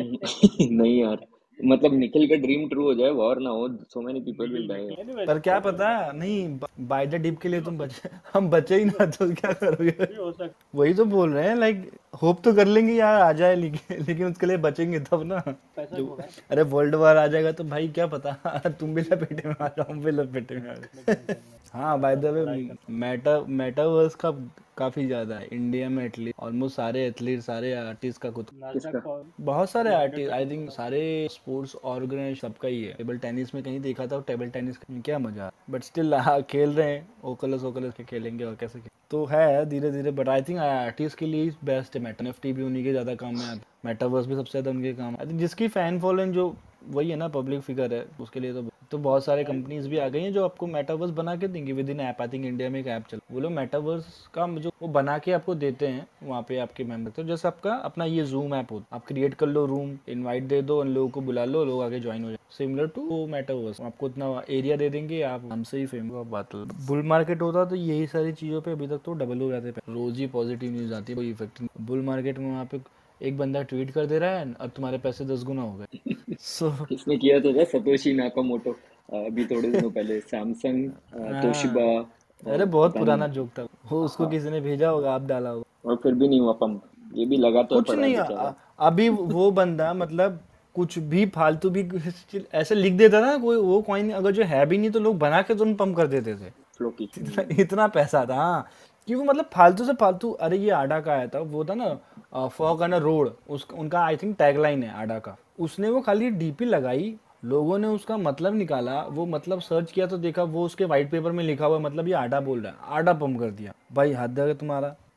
से नहीं यार, मतलब निखिल का ड्रीम ट्रू हो जाए, वॉर ना हो, so many people will Nikhil die. Nikhil anyways पर क्या पता, नहीं बाय द डिप के लिए तुम बचे, हम बचे ही ना तो क्या करोगे? भी हो सकता वही तो बोल रहे हैं, लाइक होप तो कर लेंगे यार आ जाए, लेकिन लेकिन उसके लिए बचेंगे तब ना। पैसा जो होगा अरे वर्ल्ड वार आ जाएगा तो भाई क्या पता तुम भी लपेटे में आ जाओ, हम भी लपेटे में आ जाओ। हाँ by the way meta metaverse का काफी ज्यादा है इंडिया में, एटलीस्ट ऑलमोस्ट सारे एथलीट, सारे आर्टिस्ट का खुद, नास्डैक कॉल बहुत सारे आर्टिस्ट, आई थिंक सारे स्पोर्ट्स ऑर्गेनाइज सबका ही है। टेबल टेनिस में कहीं देखा था, टेबल टेनिस का क्या मजा, बट स्टिल खेल रहे हैं, ओकलस ओकलस के खेलेंगे और कैसे खेल। तो है धीरे धीरे, बट आई थिंक आर्टिस्ट के लिए बेस्ट है मेटा। एनएफटी भी उन्हीं के ज्यादा काम में आता है, मेटावर्स भी सबसे ज्यादा उनके काम। आई थिंक जिसकी फैन फॉलोइंग जो वही है ना, पब्लिक फिगर है, उसके लिए तो तो बहुत सारे कंपनीज भी आ गई हैं जो आपको मेटावर्स बना के देंगे within app. I think India में एक ऐप चल, वो लोग मेटावर्स का जो वो बना के आपको देते हैं, वहाँ पे आपके मेंबर, तो जैसे आपका अपना ये जूम ऐप होता, आप क्रिएट कर लो रूम, इनवाइट दे दो, उन लोगों को बुला लो, लोग आगे ज्वाइन हो जाए, सिमिलर टू मेटावर्स। आपको इतना एरिया दे देंगे, आप हमसे ही फेमस बात। बुल मार्केट होता तो यही सारी चीज़ों पे अभी तक तो डबल हो जाते, रोज ही पॉजिटिव न्यूज आती है, कोई इफेक्ट नहीं। बुल मार्केट में वहाँ पे एक बंदा ट्वीट कर दे रहा है और तुम्हारे पैसे दस गुना हो गए। सो इसने किया तो था सतोशी नाकामोटो, अभी थोड़े दिनों पहले, सैमसंग, तोशिबा, हाँ, और अरे बहुत पता पुराना नहीं. जोक था वो, उसको हाँ, किसी ने भेजा होगा, आप डाला होगा। और फिर भी नहीं हुआ पंप, ये भी लगा तो कुछ पड़ा है नहीं, बेचारा. अ- अभी वो बंदा मतलब कुछ भी फालतू भी ऐसे लिख देता ना कोई, वो कॉइन अगर जो है भी नहीं तो लोग बना के तुरंत पंप कर देते थे। फ्लोकी. इतना इतना पैसा था, हाँ, कि वो मतलब फालतू से फालतू। अरे ये आडा का आया था, वो था ना फॉग ऑन अ रोड, उस उनका आई थिंक टैगलाइन है आडा का। उसने वो खाली डीपी लगाई, लोगों ने उसका मतलब निकाला, वो मतलब सर्च किया तो देखा वो उसके व्हाइट पेपर में लिखा हुआ है, मतलब ये आडा बोल रहा है, आडा पंप कर दिया। भाई हद है तुम्हारा,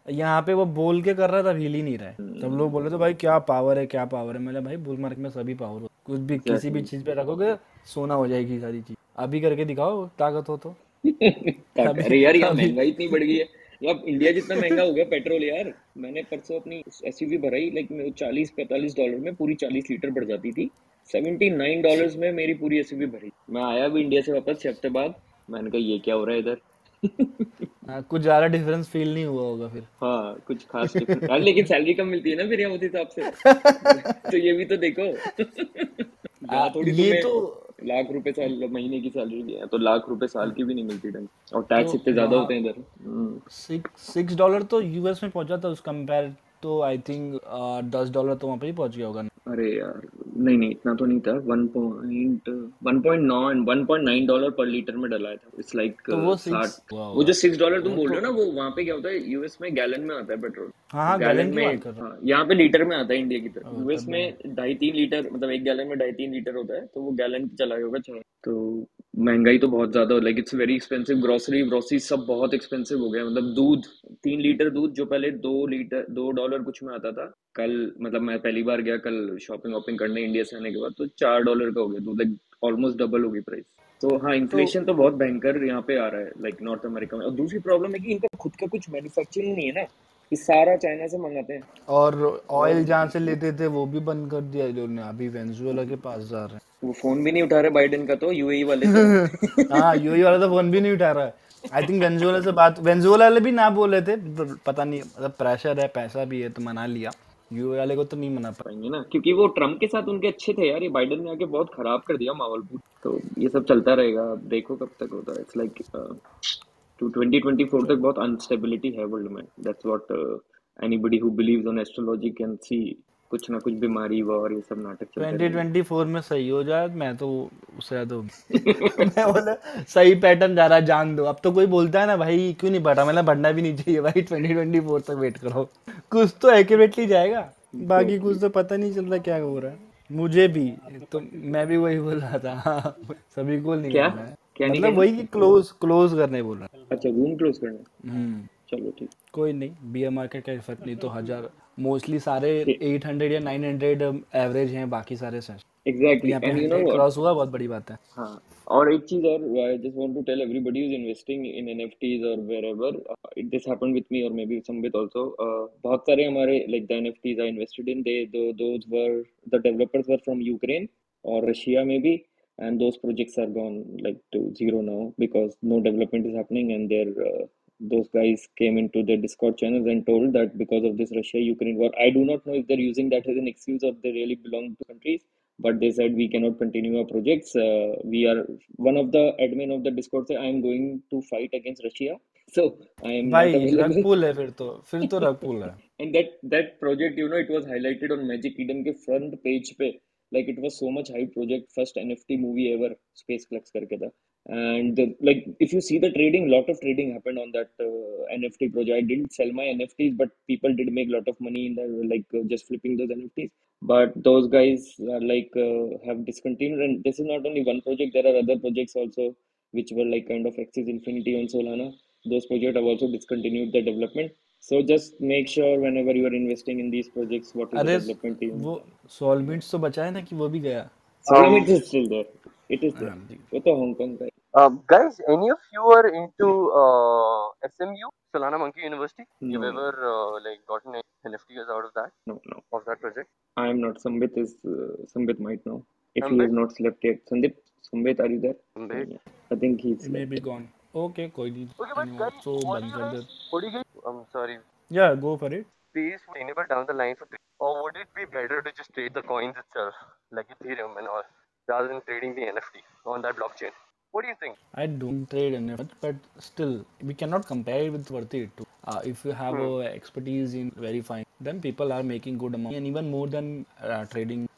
यहाँ पे वो बोल के कर रहा था, हिल ही नहीं रहा है। सब लोग बोले थे भाई क्या पावर है, क्या पावर है। मैंने भाई बुल मार्केट में सभी पावर हो, कुछ भी किसी भी एग्जैक्टली। चीज पे रखोगे सोना हो जाएगी सारी चीज। अभी करके दिखाओ ताकत हो तो। ताक- अभी अरे यार यहाँ अभी महंगाई इतनी बढ़ गई है। यार इंडिया जितना महंगा हो गया पेट्रोल यार। मैंने परसों अपनी एसयूवी भराई, लाइक चालीस पैंतालीस डॉलर में पूरी चालीस लीटर भर जाती थी। सेवेंटी नाइन डॉलर्स में मेरी पूरी एसयूवी भरी। मैं आया भी इंडिया से वापस छह हफ्ते बाद। मैंने कहा ये क्या हो रहा है इधर। हाँ, कुछ ज्यादा डिफरेंस फील नहीं हुआ होगा फिर। हाँ कुछ खास डिफरेंस यार, लेकिन सैलरी कम मिलती है ना फिर यहाँ उस हिसाब से। तो ये भी तो देखो। आ, यहाँ थोड़ी ये तुम्हें तो लाख रुपए साल महीने की सैलरी भी है, तो लाख रुपए साल की भी नहीं मिलती ढंग से। और टैक्स तो इतने ज्यादा वहाँ होते हैं इधर। हम्म। सिक्स सिक्स डॉलर तो यूएस में पहुंचा था, उस कंपेयर तो आई थिंक दस डॉलर तो वहाँ पे ही पहुंच गया होगा। अरे यार नहीं नहीं इतना तो नहीं था। वन पॉइंट वन पॉइंट नौ one point nine dollar per litre में डलाया था। इट्स लाइक तो वो साठ। सिक्स हुआ वो जो होगा। सिक्स डॉलर तुम वो बोल तो रहे हो ना, वो वहां पे क्या होता है यूएस में गैलन में आता है पेट्रोल। हाँ तो हाँ, गैलन गैलन की बात में, कर रहा हाँ यहाँ पे लीटर में आता है इंडिया की तरह। हूँ। ओ, यूएस तब मैं में ढाई तीन लीटर, मतलब एक गैलन में ढाई तीन लीटर होता है, तो वो गैलन चला गया होगा छह। तो महंगाई तो बहुत ज्यादा, like it's very expensive. Grocery grocery सब बहुत एक्सपेंसिव हो गया। मतलब दूध, तीन लीटर दूध जो पहले दो लीटर दो डॉलर कुछ में आता था, कल मतलब मैं पहली बार गया कल शॉपिंग वॉपिंग करने इंडिया से आने के बाद, तो चार डॉलर का हो गया दूध। लाइक ऑलमोस्ट डबल हो गई प्राइस। तो हाँ तो इन्फ्लेशन तो बहुत भयंकर यहाँ पे आ रहा है, लाइक नॉर्थ अमेरिका में। और दूसरी प्रॉब्लम है कि इनका खुद का कुछ मैन्युफैक्चरिंग नहीं है ना, ये सारा चाइना से मंगाते हैं। और और ऑयल जहाँ से लेते थे वो भी बंद कर दिया इन्होंने, अभी वेनेजुएला के पास जा रहे वो फोन भी नहीं उठा रहे बाइडेन का, तो यूएई वाले तो। हैं। हाँ, यूएई वाला तो फोन भी नहीं उठा रहा है। आई थिंक वेनेजुएला से बात, वेनेजुएला वाले भी ना बोले थे, प- पता नहीं, मतलब प्रेशर है, पैसा भी है तो मना लिया। यूएई वाले को तो नहीं मना पाया। पाएंगे ना, क्योंकि वो ट्रम्प के साथ उनके अच्छे थे यार। ये बाइडेन ने आके बहुत खराब कर दिया माहौल पूरा। तो ये सब चलता रहेगा, अब देखो कब तक होता है। It's like to twenty twenty four तक बहुत अनस्टेबिलिटी है वर्ल्ड में। That's what anybody who believes on astrology can see. कुछ ना कुछ बीमारी वॉर ये सब नाटक चलते ट्वेंटी रहेंगे। ट्वेंटी फोर में सही हो जाए मैं तो उससे ज्यादा मैं बोला सही पैटर्न जा रहा है, जान दो। अब तो कोई बोलता है ना भाई क्यों नहीं बढ़ा, मतलब बढ़ना भी नहीं चाहिए भाई, ट्वेंटी ट्वेंटी फोर तक वेट करो, कुछ तो एक्यूरेटली जाएगा। बाकी एग्जैक्टली। कुछ तो पता नहीं चल रहा क्या हो रहा है। मुझे भी, तो मैं भी वही बोल रहा था। हाँ, सभी को नहीं क्या करना है, क्या नहीं मतलब करना? वही कि क्लोज क्लोज करने बोल रहा अच्छा रूम क्लोज करना। हूँ। चलो ठीक। कोई नहीं, बीयर मार्केट का इफेक्ट नहीं तो हजार, मोस्टली सारे ठीक। एट हंड्रेड या नाइन हंड्रेड एवरेज हैं, बाकी सारे सेशन। एग्जैक्टली यहाँ पे and you know hundred what. Cross हुआ, बहुत बड़ी बात है। हाँ और एक चीज और, I just want to tell everybody is investing in NFTs और wherever it this happened with me और मे बी संबित आल्सो। बहुत सारे हमारे like the NFTs I invested in, they those were the developers were from Ukraine और Russia में भी, and those projects are gone like to zero now because no development is happening, and their uh, those guys came into their Discord channels and told that because of this Russia Ukraine war, I do not know if they're using that as an excuse or they really belong to countries, but they said we cannot continue our projects. Uh, we are one of the admin of the Discord said I am going to fight against Russia, so I am not भाई रग available. पुल है, फिर तो फिर तो रग पुल है। And that that project, you know, it was highlighted on Magic Eden के front page पे, like it was so much hype project, first N F T movie ever, Space Flux करके था। And uh, like if you see the trading, lot of trading happened on that uh, N F T project. I didn't sell my N F Ts, but people did make lot of money in the like uh, just flipping those N F Ts. But those guys are like uh, have discontinued, and this is not only one project. There are other projects also which were like kind of Axis Infinity on Solana. Those projects have also discontinued the development. So just make sure whenever you are investing in these projects, what is the अरे development team? वो सॉल्विंट्स तो बचा है ना कि वो भी गया। Solomit Um, is still there. It is there. हाँ जी। वो तो Hong Kong का है। um, guys, any of you are into uh, S M U, Solana Monkey University? You've No, no, ever uh, like gotten any N F Ts out of that, no, no. of that project? I am not. Sambit is. Uh, Sambit might know if he Ambit? has not slept yet. Sandip, Sambit, are you there? Ambit? Yeah. I think he maybe slept. Gone. Okay कोई नहीं, Okay, but anyone, guys, तो what do बंद you कर guys, they. what do you guys, I'm sorry, yeah go for it. space sustainable down the line for trade? Or would it be better to just trade the coins itself, like Ethereum and all, rather than trading the N F T on that blockchain? What do you think? I don't trade in it, but still we cannot compare it with Worthy too. Uh, if you have Hmm. uh, expertise in verifying, then people are making good amount and even more than uh, trading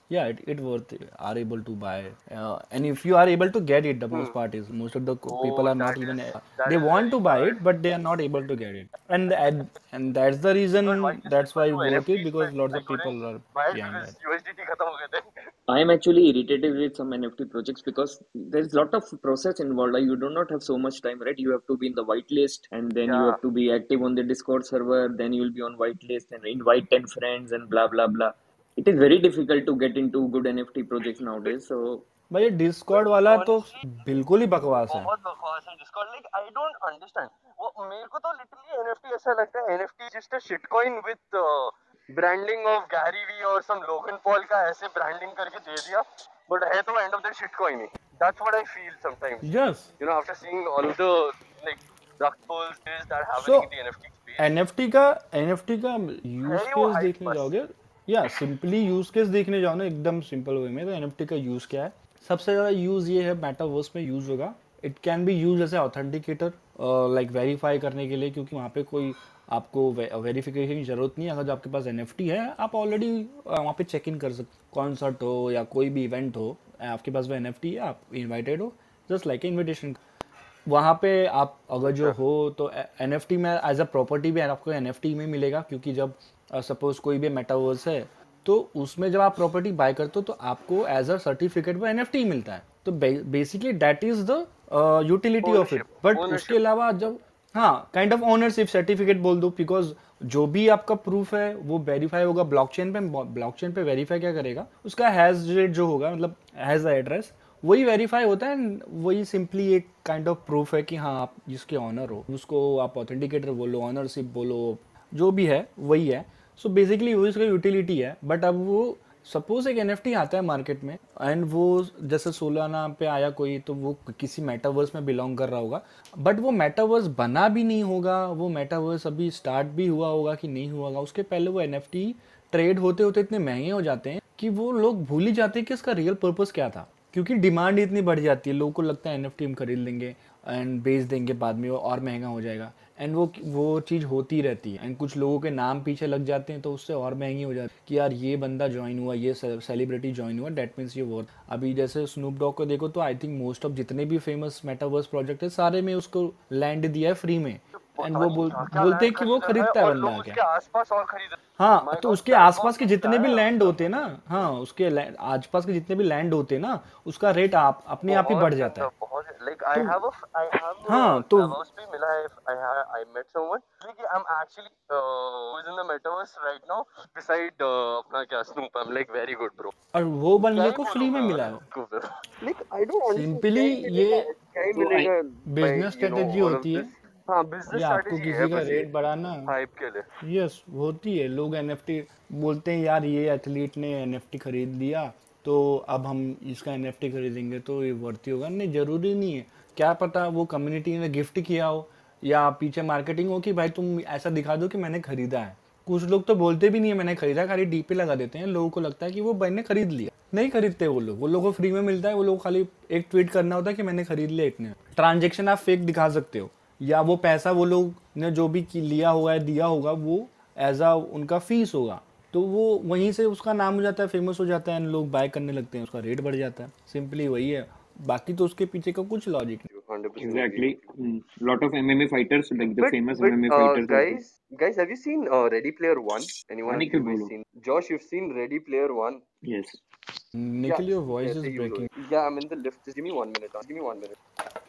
yeah, it, it worth it, are able to buy, uh, and if you are able to get it, the most Hmm. part is most of the co- people Oh, are not that even is uh, that they is want very to buy bad. it, but they are not able to get it, and and, and that's the You got reason, whitelisted that's for why two worth it, N F Ts, because but lots I of couldn't people are buy it behind that. because U S D T खत्म हो गए थे. I am actually irritated with some N F T projects because there's a lot of process involved. Like you do not have so much time, right? You have to be in the whitelist, and then you Yeah. have to be active on the Discord server. Then you will be on whitelist and invite ten friends and blah blah blah. It is very difficult to get into good N F T projects nowadays. So भाई ये Discord But वाला तो honestly, बिल्कुल ही बकवास है. बहुत बकवास है Discord. Like I don't understand. वो मेरे को तो लिटरली एनएफटी ऐसा लगता है NFT just a shit coin with branding of Gary Vee और सम लोगन पॉल का ऐसे ब्रांडिंग करके दे दिया, बट है तो end of the shit coin ही. That's what I feel sometimes, yes, you know, after seeing all the like rug pulls this that so happening in the NFT space. NFT का NFT का है use ही वो case hype देखने बस. जाओगे, या simply use case देखने जाओ ना एकदम सिंपल वे में, तो एनएफटी का यूज क्या है? सबसे ज़्यादा यूज ये है मेटावर्स में यूज होगा. It can be use as a authenticator, like verify करने के लिए, क्योंकि वहाँ पे कोई आपको वेरिफिकेशन की जरूरत नहीं है. अगर जो आपके पास एनएफटी है, आप ऑलरेडी वहाँ पे चेक इन कर सकते. कॉन्सर्ट हो या कोई भी इवेंट हो, आपके पास वो एनएफटी है, आप इन्वाइटेड हो, जस्ट लाइक इन्विटेशन. वहाँ पे आप अगर जो हो तो एनएफटी में एज अ प्रॉपर्टी भी आपको एनएफटी में मिलेगा, क्योंकि जब सपोज कोई भी मेटावर्स है, तो उसमें जब आप प्रॉपर्टी बाय करते हो तो आपको एज अ सर्टिफिकेट वो एनएफटी मिलता है. तो basically that is the utility of it. Ownership but उसके ओनरशिप अलावा जब, हाँ, काइंड ऑफ ओनरशिप सर्टिफिकेट बोल दो, बिकॉज जो भी आपका प्रूफ है वो वेरीफाई होगा ब्लॉकचेन पे. ब्लॉकचेन पे वेरीफाई क्या करेगा? उसका हैश रेट जो होगा, मतलब हैज द एड्रेस, वही वेरीफाई होता है. and वही सिंपली एक काइंड ऑफ प्रूफ है कि हाँ आप जिसके ऑनर हो, उसको आप ऑथेंटिकेटर बोलो, ऑनरशिप बोलो, जो भी है वही है. सो बेसिकली वो इसका यूटिलिटी है. बट अब वो सपोज एक एनएफटी आता है मार्केट में, एंड वो जैसे सोलाना पे आया कोई, तो वो किसी मेटावर्स में बिलोंग कर रहा होगा, बट वो मेटावर्स बना भी नहीं होगा, वो मेटावर्स अभी स्टार्ट भी हुआ होगा कि नहीं हुआ होगा, उसके पहले वो एनएफटी ट्रेड होते होते इतने महंगे हो जाते हैं कि वो लोग भूल ही जाते हैं कि इसका रियल पर्पस क्या था, क्योंकि डिमांड इतनी बढ़ जाती है. लोगों को लगता है एनएफटी हम खरीद लेंगे एंड बेच देंगे, बाद में वो और महंगा हो जाएगा, एंड वो वो चीज़ होती रहती है. एंड कुछ लोगों के नाम पीछे लग जाते हैं, तो उससे और महंगी हो जाती है कि यार ये बंदा ज्वाइन हुआ, ये सेलिब्रिटी ज्वाइन हुआ, डेट मीन्स ये वर्थ. अभी जैसे स्नूप डॉग को देखो, तो आई थिंक मोस्ट ऑफ जितने भी फेमस मेटावर्स प्रोजेक्ट है, सारे में उसको लैंड दिया है फ्री में. एंड पता वो नहीं बोल क्या क्या बोलते लैंड हैं कि वो खरीदा है खरीदता है और लोग बंदा क्या. उसके आसपास और खरीद रहे. हाँ, माय तो गॉड, उसके दैट आसपास के कॉस्ट जितने क्या भी है लैंड उसका. होते हैं ना, हाँ, उसके लैंड- आसपास के जितने भी लैंड होते हैं ना, उसका रेट आप अपने आप ही बहुत बढ़ जाता गंदा, है. बहुत. लाइक आई तो हैव अ आई हैव हाँ, तो क्लबहाउस पे मिला है. I I met someone like I am actually who is in the metaverse right now beside अपना क्या Snoop. I am like very good bro. और वो क्या बंदे ही को बोलूं फ्री में मैं मिला और है. को फिर. लाइक आई डोंट अंडरस्टैंड क्या सिंपली ही ये मिलेगा, क्या ही तो मिलेगा by business you know strategy all of होती है. दिस. हाँ, बिजनेस ये आपको स्ट्रेटेजी है किसी का बस ये रेट बढ़ाना, हाइप के लिए. यस, होती है. लोग एनएफटी बोलते हैं, यार ये एथलीट ने एनएफटी खरीद लिया, तो अब हम इसका एनएफटी खरीदेंगे तो ये वर्ती होगा. नहीं, ज़रूरी नहीं है. क्या पता वो कम्युनिटी ने गिफ्ट किया हो, या पीछे मार्केटिंग हो कि भाई तुम ऐसा दिखा दो कि मैंने खरीदा है. कुछ लोग तो बोलते भी नहीं है मैंने खरीदा, खाली डीपी लगा देते हैं. लोगों को लगता है कि वो भाई ने खरीद लिया. नहीं खरीदते वो लोग. वो लोगों को फ्री में मिलता है. वो लोग खाली एक ट्वीट करना होता है कि मैंने खरीद लिया इतने. ट्रांजेक्शन आप फेक दिखा सकते हो, या वो पैसा वो लोग ने जो भी की- लिया होगा या दिया होगा, वो एज अ उनका फीस होगा, तो वो वहीं से उसका नाम हो जाता है, फेमस हो जाता है, लोग बाय करने लगते हैं, उसका रेट बढ़ जाता है. सिंपली वही है. बाकी तो उसके पीछे का कुछ लॉजिक नहीं. one hundred percent agree Exactly. with you. Mm. Lot of M M A fighters, like the But famous but M M A uh, fighters also. guys, guys, have you seen uh, Ready Player One? Anyone of Nikhil you guys bolo. seen? Josh, you've seen Ready Player One? Yes. क्या Nikhil, your voice कैसे is use हो? Breaking. Yeah, I'm in the lift. Just give me one minute. Just give me one minute.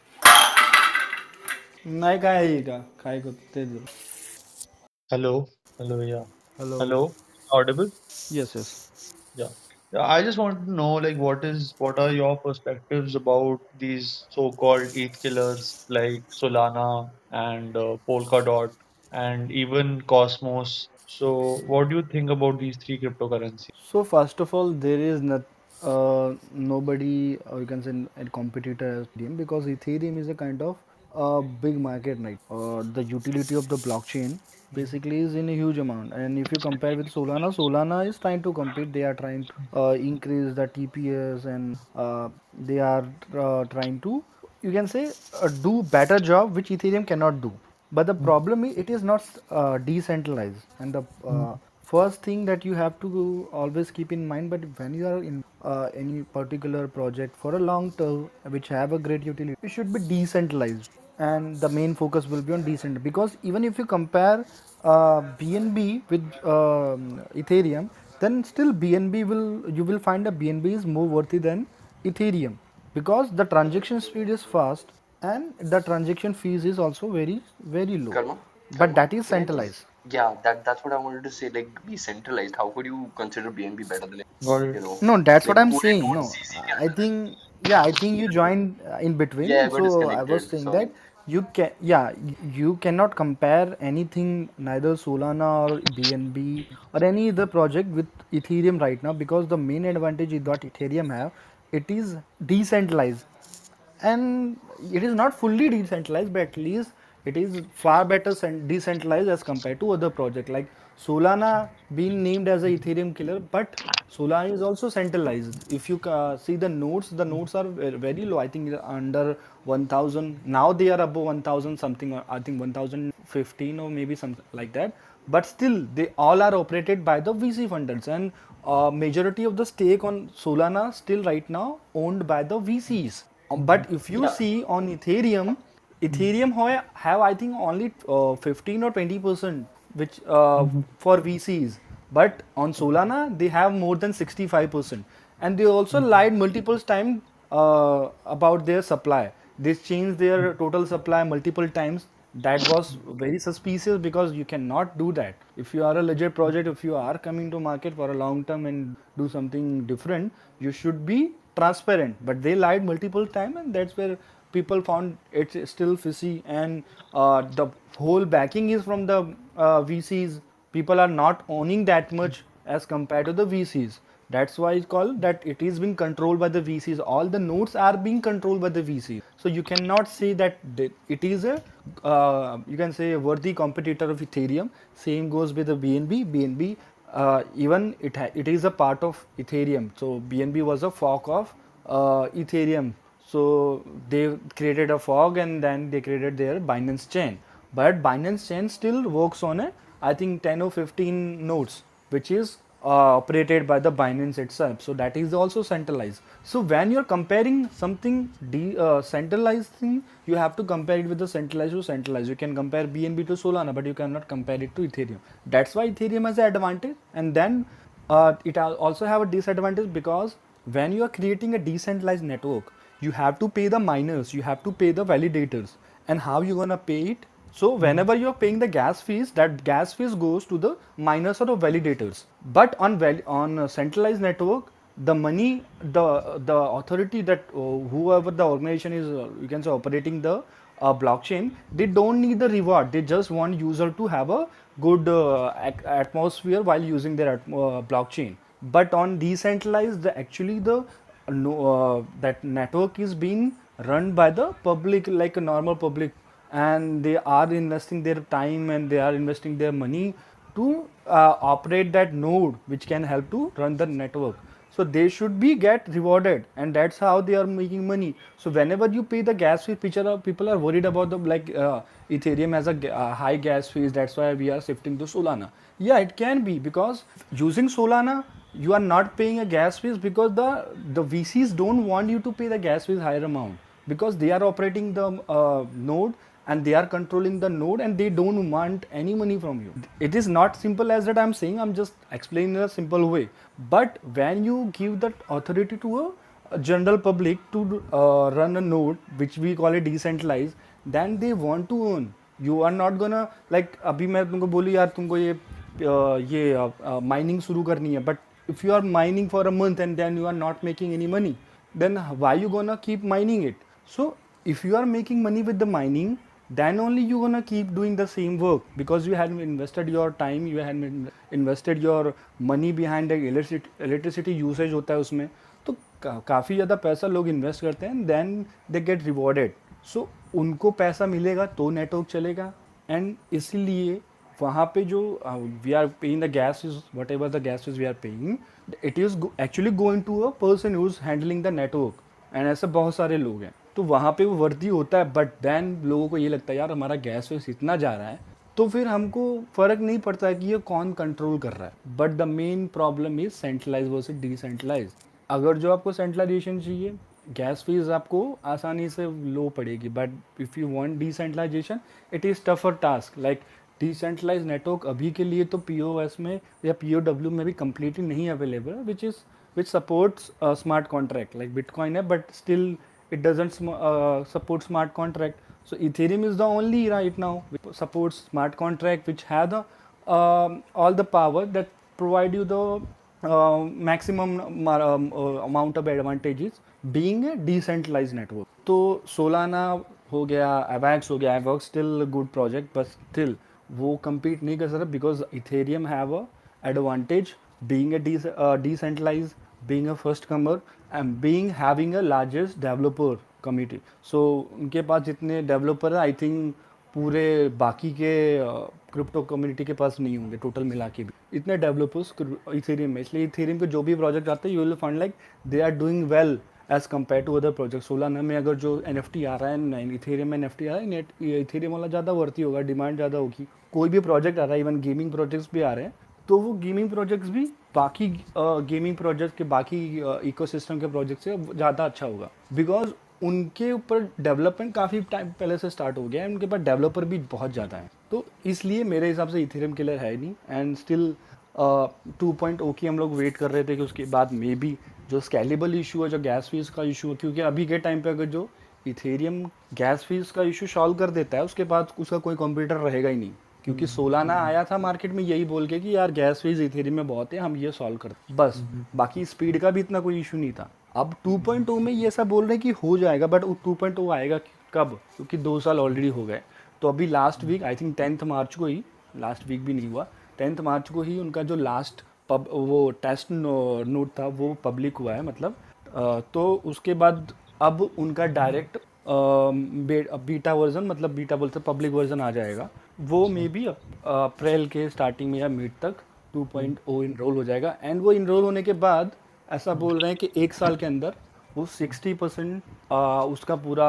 नाही काय का काय करते. Hello. Hello. Yeah. Hello. Hello. Audible? Yes yes. Yeah. Yeah. I just want to know, like, what is, what are your perspectives about these so-called E T H killers like Solana and uh, Polkadot and even Cosmos? So, what do you think about these three cryptocurrencies? So first of all, there is not uh, nobody, or you can say a competitor as Ethereum, because Ethereum is a kind of uh, big market, right? Uh, the utility of the blockchain basically is in a huge amount. And if you compare with Solana, Solana is trying to compete. They are trying to uh, increase the T P S, and uh, they are uh, trying to, you can say, uh, do better job which Ethereum cannot do. But the problem is it is not uh, decentralized, and the uh, first thing that you have to always keep in mind, but when you are in uh, any particular project for a long term which have a great utility, it should be decentralized, and the main focus will be on decent, because even if you compare uh, B N B with um, Ethereum, then still B N B will you will find that B N B is more worthy than Ethereum, because the transaction speed is fast and the transaction fees is also very very low, Karma, but Karma, that is can I just centralized. yeah, that that's what I wanted to say. Like, be centralized. How could you consider B N B better than Got you it. know? No, that's what Like, I'm पूरे saying. node No, C C के I अंदर think, yeah, I think you joined uh, in yeah, I between. got So I was disconnected. saying Sorry. that you can, yeah, y- you cannot compare anything, neither Solana or B N B or any other project with Ethereum right now, because the main advantage is what Ethereum have, it is decentralized, and it is not fully decentralized, but at least it is far better cen- decentralized as compared to other projects like Solana being named as a Ethereum killer, but Solana is also centralized. If you uh, see the nodes, the nodes are ve- very low. I think under one thousand. Now they are above one thousand something. Or I think one thousand fifteen or maybe something like that. But still, they all are operated by the V C funders, and uh, majority of the stake on Solana still right now owned by the V Cs. Um, But if you Yeah. see on Ethereum, Ethereum ho- have I think only uh, fifteen or twenty percent which uh, for V Cs. But on Solana they have more than sixty-five percent, and they also lied multiple times uh, about their supply. They changed their total supply multiple times. That was very suspicious, because you cannot do that. If you are a legit project, if you are coming to market for a long term and do something different, you should be transparent. But they lied multiple times, and that's where people found it's still fishy. And uh, the whole backing is from the uh, V Cs. People are not owning that much as compared to the V Cs. That's why it's called that it is being controlled by the V Cs. All the nodes are being controlled by the V Cs. So you cannot say that it is a uh, you can say a worthy competitor of Ethereum. Same goes with the B N B. B N B uh, even it it is a part of Ethereum. So B N B was a fork of uh, Ethereum. So they created a fork, and then they created their Binance chain. But Binance chain still works on a I think ten or fifteen nodes, which is uh, operated by the Binance itself. So that is also centralized. So when you're comparing something de- uh, centralized thing, you have to compare it with the centralized to centralized. You can compare B N B to Solana, but you cannot compare it to Ethereum. That's why Ethereum has an advantage, and then uh, it also have a disadvantage, because when you are creating a decentralized network, you have to pay the miners, you have to pay the validators, and how you gonna pay it? So whenever you are paying the gas fees, that gas fees goes to the miners or the validators. But on val- on a centralized network, the money, the the authority that uh, whoever the organization is, uh, you can say operating the uh, blockchain, they don't need the reward. They just want user to have a good uh, ac- atmosphere while using their at- uh, blockchain. But on decentralized, the actually the uh, no, uh, that network is being run by the public, like a normal public, and they are investing their time and they are investing their money to uh, operate that node, which can help to run the network. So they should be get rewarded, and that's how they are making money. So whenever you pay the gas fee, people are, people are worried about the like uh, Ethereum has a ga- uh, high gas fees, that's why we are shifting to Solana. Yeah, it can be, because using Solana you are not paying a gas fees, because the the V Cs don't want you to pay the gas fees higher amount, because they are operating the uh, node, and they are controlling the node, and they don't want any money from you. It is not simple as that. I'm saying, I'm just explaining in a simple way. But when you give that authority to a, a general public to uh, run a node, which we call it decentralized, then they want to earn. You are not gonna like अभी मैं तुमको बोली यार तुमको ये uh, ये mining uh, शुरू करनी है, but if you are mining for a month and then you are not making any money, then why you gonna keep mining it? So if you are making money with the mining, then only you gonna keep doing the same work, because you have invested your time, you have invested your money behind the electricity electricity usage होता है उसमें, तो का, काफ़ी ज़्यादा पैसा लोग invest करते हैं, then they get rewarded. So उनको पैसा मिलेगा तो नेटवर्क चलेगा, एंड इसीलिए वहाँ पे जो we are paying the gas is whatever the gas is we are paying, it is actually going to a person who is handling the network, and ऐसे बहुत सारे लोग हैं. तो वहाँ पे वो वर्दी होता है, बट देन लोगों को ये लगता है यार हमारा गैस वेस इतना जा रहा है, तो फिर हमको फ़र्क नहीं पड़ता है कि ये कौन कंट्रोल कर रहा है। But the main problem is centralise versus decentralise. अगर जो आपको सेंट्रलाइजेशन चाहिए, गैस फीस आपको आसानी से लो पड़ेगी, but if you want decentralisation it is tougher task. Like decentralise network अभी के लिए तो पी ओ एस में या पी ओ डब्ल्यू में भी कम्प्लीटली नहीं अवेलेबल है, which is which supports smart contract like Bitcoin है, but still it doesn't sm- uh, support smart contract. So Ethereum is the only right now which supports smart contract, which have the um, all the power that provide you the uh, maximum um, uh, amount of advantages being a decentralized network. तो Solana हो गया, Avax हो गया, Avax still a good project, but still वो compete नहीं कर सकता because Ethereum have a advantage being a de- uh, decentralized, being a first comer and being having a largest developer community. So उनके पास जितने developer है I think पूरे बाकी के क्रिप्टो कम्युनिटी के पास नहीं होंगे टोटल मिला के भी इतने डेवलपर्स इथेरियम में। इसलिए इथेरियम के जो भी प्रोजेक्ट आते हैं you will find like they are doing well as compare to other project. Solana में अगर जो एन एफ टी आ रहा है, इथेरियम में एन एफ टी आ रहा है, नेट इथेरियम वाला ज़्यादा वर्ती होगा, डिमांड ज़्यादा होगी। कोई भी प्रोजेक्ट आ रहा है, इवन गेमिंग प्रोजेक्ट्स भी आ रहे हैं, तो वो गेमिंग प्रोजेक्ट्स भी बाकी गेमिंग प्रोजेक्ट के बाकी इकोसिस्टम के प्रोजेक्ट से ज़्यादा अच्छा होगा, बिकॉज उनके ऊपर डेवलपमेंट काफ़ी टाइम पहले से स्टार्ट हो गया है, उनके पास डेवलपर भी बहुत ज़्यादा हैं। तो इसलिए मेरे हिसाब से इथेरियम किलर है नहीं। And still two point O की हम लोग वेट कर रहे थे कि उसके बाद मे बी जो स्केलेबल इशू है, जो गैस फीस का इशू है, क्योंकि अभी के टाइम पे अगर जो इथेरियम गैस फीस का इशू सॉल्व कर देता है उसके बाद उसका कोई कंप्यूटर रहेगा ही नहीं। क्योंकि सोलाना आया था मार्केट में यही बोल के कि यार गैस फीस इथेरियम में बहुत है, हम ये सॉल्व करते, बस बाकी स्पीड का भी इतना कोई इशू नहीं था। अब टू पॉइंट ओ में ये सब बोल रहे हैं कि हो जाएगा, बट टू पॉइंट ओ आएगा कब, क्योंकि दो साल ऑलरेडी हो गए। तो अभी last week I think tenth March को ही, लास्ट वीक भी नहीं हुआ, टेंथ मार्च को ही उनका जो लास्ट पब वो टेस्ट नो, नोट था वो पब्लिक हुआ है, मतलब अ, तो उसके बाद अब उनका डायरेक्ट बीटा वर्जन, मतलब बीटा बोलते पब्लिक वर्जन आ जाएगा। वो मे बी अप्रैल के स्टार्टिंग में या मिड तक टू पॉइंट ओ इनरोल हो जाएगा। एंड वो इनरोल होने के बाद ऐसा बोल रहे हैं कि एक साल के अंदर वो सिक्सटी परसेंट उसका पूरा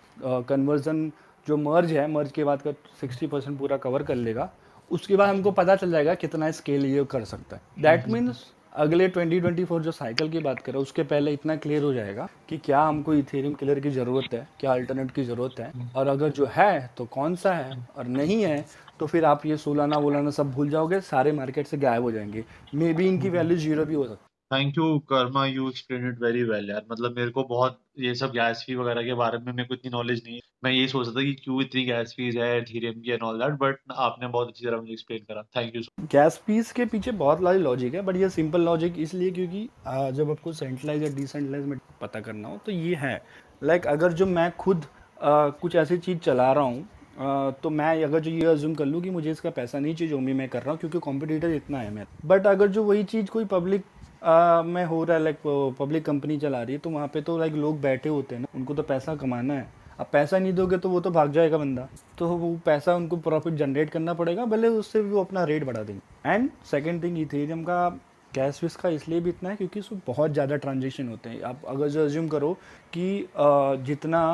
कन्वर्जन जो मर्ज है, मर्ज के बाद का सिक्सटी परसेंट पूरा कवर कर लेगा। उसके बाद हमको पता चल जाएगा कितना स्केल ये कर सकता है। दैट मीन्स अगले ट्वेंटी ट्वेंटी फोर जो साइकिल की बात करें उसके पहले इतना क्लियर हो जाएगा कि क्या हमको इथेरियम किलर की ज़रूरत है, क्या अल्टरनेट की ज़रूरत है, और अगर जो है तो कौन सा है, और नहीं है तो फिर आप ये सोलाना वोलाना सब भूल जाओगे, सारे मार्केट से गायब हो जाएंगे। मे बी इनकी वैल्यू जीरो भी हो सकती है। Thank you Karma, you explain it very well यार। मतलब मेरे को बहुत ये सब गैस फी वगैरह के बारे में मेरे को इतनी नॉलेज नहीं है। मैं यही सोच रहा था कि क्यों इतनी गैस फीस है इथेरियम की एंड ऑल दैट, बट आपने बहुत अच्छी तरह मुझे एक्सप्लेन करा। Thank you. गैस फीस के पीछे बहुत सारी लॉजिक है, बट ये सिंपल लॉजिक इसलिए क्योंकि आ, जब आपको सेंट्रलाइज या डिसेंट्रलाइज में पता करना हो तो ये है। लाइक like, अगर जो मैं खुद आ, कुछ ऐसी चीज़ चला रहा हूँ, तो मैं अगर जो ये अज्यूम कर लूँ कि मुझे इसका पैसा नहीं चाहिए जो भी मैं कर रहा हूँ क्योंकि कॉम्पिटिटर इतना है मैं, बट अगर जो वही चीज़ कोई पब्लिक में हो रहा है, लाइक पब्लिक कंपनी चला रही है, तो वहाँ पे तो लाइक लोग बैठे होते हैं ना, उनको तो पैसा कमाना है। अब पैसा नहीं दोगे तो वो तो भाग जाएगा बंदा, तो वो पैसा उनको प्रॉफिट जनरेट करना पड़ेगा, भले उससे वो अपना रेट बढ़ा देंगे। एंड सेकंड थिंग, इथेरियम का गैस फीस का इसलिए भी इतना है क्योंकि उसमें बहुत ज़्यादा ट्रांजेक्शन होते हैं। आप अगर जो अज्यूम करो कि जितना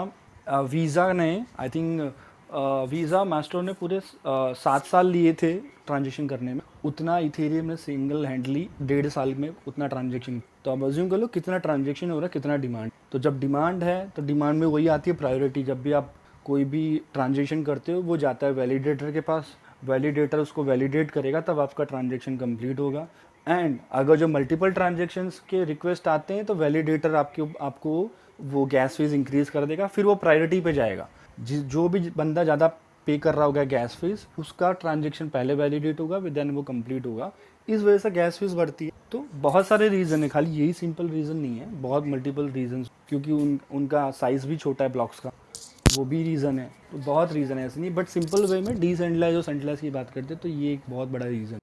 वीज़ा ने आई थिंक वीज़ा मास्टर ने पूरे सात साल लिए थे ट्रांजेक्शन करने में, उतना इथेरियम ने सिंगल हैंडली डेढ़ साल में उतना ट्रांजेक्शन। तो अब अज्यूम कर लो कितना ट्रांजेक्शन हो रहा है, कितना डिमांड। तो जब डिमांड है तो डिमांड में वही आती है प्रायोरिटी। जब भी आप कोई भी ट्रांजेक्शन करते हो वो जाता है वैलिडेटर के पास, वैलिडेटर उसको वैलिडेट करेगा, तब आपका ट्रांजेक्शन कंप्लीट होगा। एंड अगर जो मल्टीपल ट्रांजेक्शन्स के रिक्वेस्ट आते हैं तो वैलिडेटर आपके आपको वो गैस फीस इंक्रीज़ कर देगा, फिर वो प्रायोरिटी पे जाएगा। जो भी बंदा ज़्यादा पे कर रहा होगा गैस फीस, उसका ट्रांजेक्शन पहले वैलिडेट होगा, देन वो कंप्लीट होगा। इस वजह से गैस फीस बढ़ती है। तो बहुत सारे रीज़न है, खाली यही सिंपल रीज़न नहीं है, बहुत मल्टीपल रीज़न, क्योंकि उन उनका साइज़ भी छोटा है ब्लॉक्स का, वो भी रीज़न है। तो बहुत रीज़न है, ऐसे नहीं, बट सिंपल वे में डिसेंट्रलाइज और सेंट्रलाइज की बात करते हैं तो ये एक बहुत बड़ा रीज़न।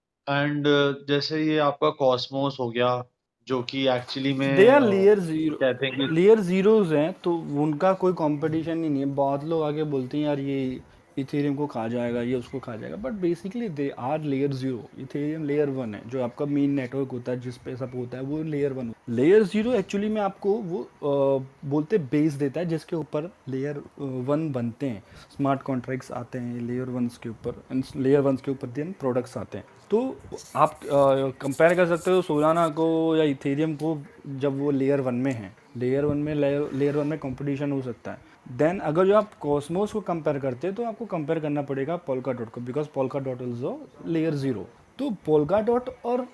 एंड जैसे ये आपका कॉस्मोस हो गया जो कि एक्चुअली में दे आर लेयर जीरो, कहते हैं कि लेयर जीरोज हैं, तो उनका कोई कंपटीशन ही नहीं है। बहुत लोग आगे बोलते हैं यार ये इथेरियम को खा जाएगा, ये उसको खा जाएगा, but basically they are layer zero. Ethereum layer one है, जो आपका मेन नेटवर्क होता है जिस पे सब होता है, वो layer one. Layer zero actually में आपको वो आ, बोलते बेस देता है जिसके ऊपर लेयर वन बनते हैं, स्मार्ट कॉन्ट्रैक्ट्स आते हैं लेयर वन के ऊपर, लेयर वन के ऊपर देन प्रोडक्ट्स आते हैं। तो आप कंपेयर कर सकते हो सोलाना को या इथेरियम को जब वो लेयर वन में है। लेयर वन में लेयर लेयर वन में कंपटीशन हो सकता है। देन अगर जो आप कॉस्मोस को कंपेयर करते हैं तो आपको कंपेयर करना पड़ेगा पोल्का डॉट को, because Polkadot is layer zero. तो पोल्का डॉट और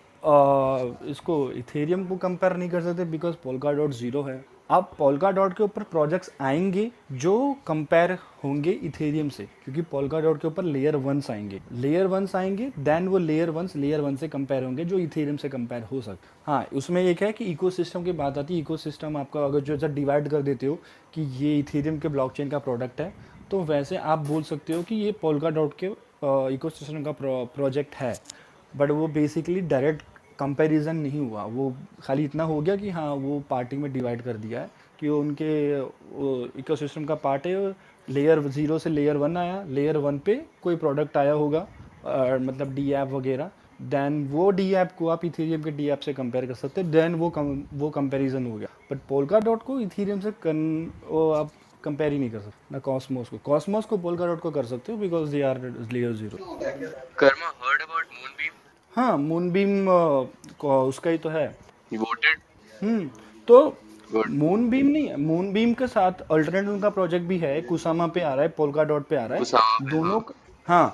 आ, इसको इथेरियम को कंपेयर नहीं कर सकते बिकॉज पोल्का डॉट जीरो है। अब पोल्का डॉट के ऊपर प्रोजेक्ट्स आएंगे जो कंपेयर होंगे इथेरियम से, क्योंकि पोल्का डॉट के ऊपर लेयर वंस आएंगे लेयर वंस आएंगे देन वो लेयर वंस लेयर वन से कंपेयर होंगे जो इथेरियम से कंपेयर हो सकते। हाँ, उसमें एक है कि इकोसिस्टम की बात आती है। इकोसिस्टम आपका अगर जो ऐसा डिवाइड कर देते हो कि ये इथेरियम के ब्लॉकचेन का प्रोडक्ट है, तो वैसे आप बोल सकते हो कि ये पोल्का डॉट के इकोसिस्टम का प्रोजेक्ट है। बट वो बेसिकली डायरेक्ट कंपैरिजन नहीं हुआ, वो खाली इतना हो गया कि हाँ वो पार्टी में डिवाइड कर दिया है कि वो उनके इकोसिस्टम का पार्ट है। लेयर ज़ीरो से लेयर वन आया, लेयर वन पे कोई प्रोडक्ट आया होगा, आ, मतलब डी ऐप वगैरह, देन वो डी ऐप को आप इथेरियम के डी ऐप से कंपेयर कर सकते हैं, देन वो कम, वो कंपैरिजन हो गया। बट पोल्का डॉट को इथेरियम से कन, वो आप कंपेयर ही नहीं कर सकते। ना कॉस्मोस को कॉस्मोस को पोल्का डॉट को कर सकते हो because they are layer zero. Karma heard about Moonbeam? हाँ, मूनबीम उसका ही तो है। You voted? हम्म तो Good. मूनबीम नहीं, मूनबीम के साथ अल्टरनेट उनका प्रोजेक्ट भी है, कुसामा पे आ रहा है, पोल्का डॉट पे आ रहा है, Kusama पे, दोनों क- हाँ।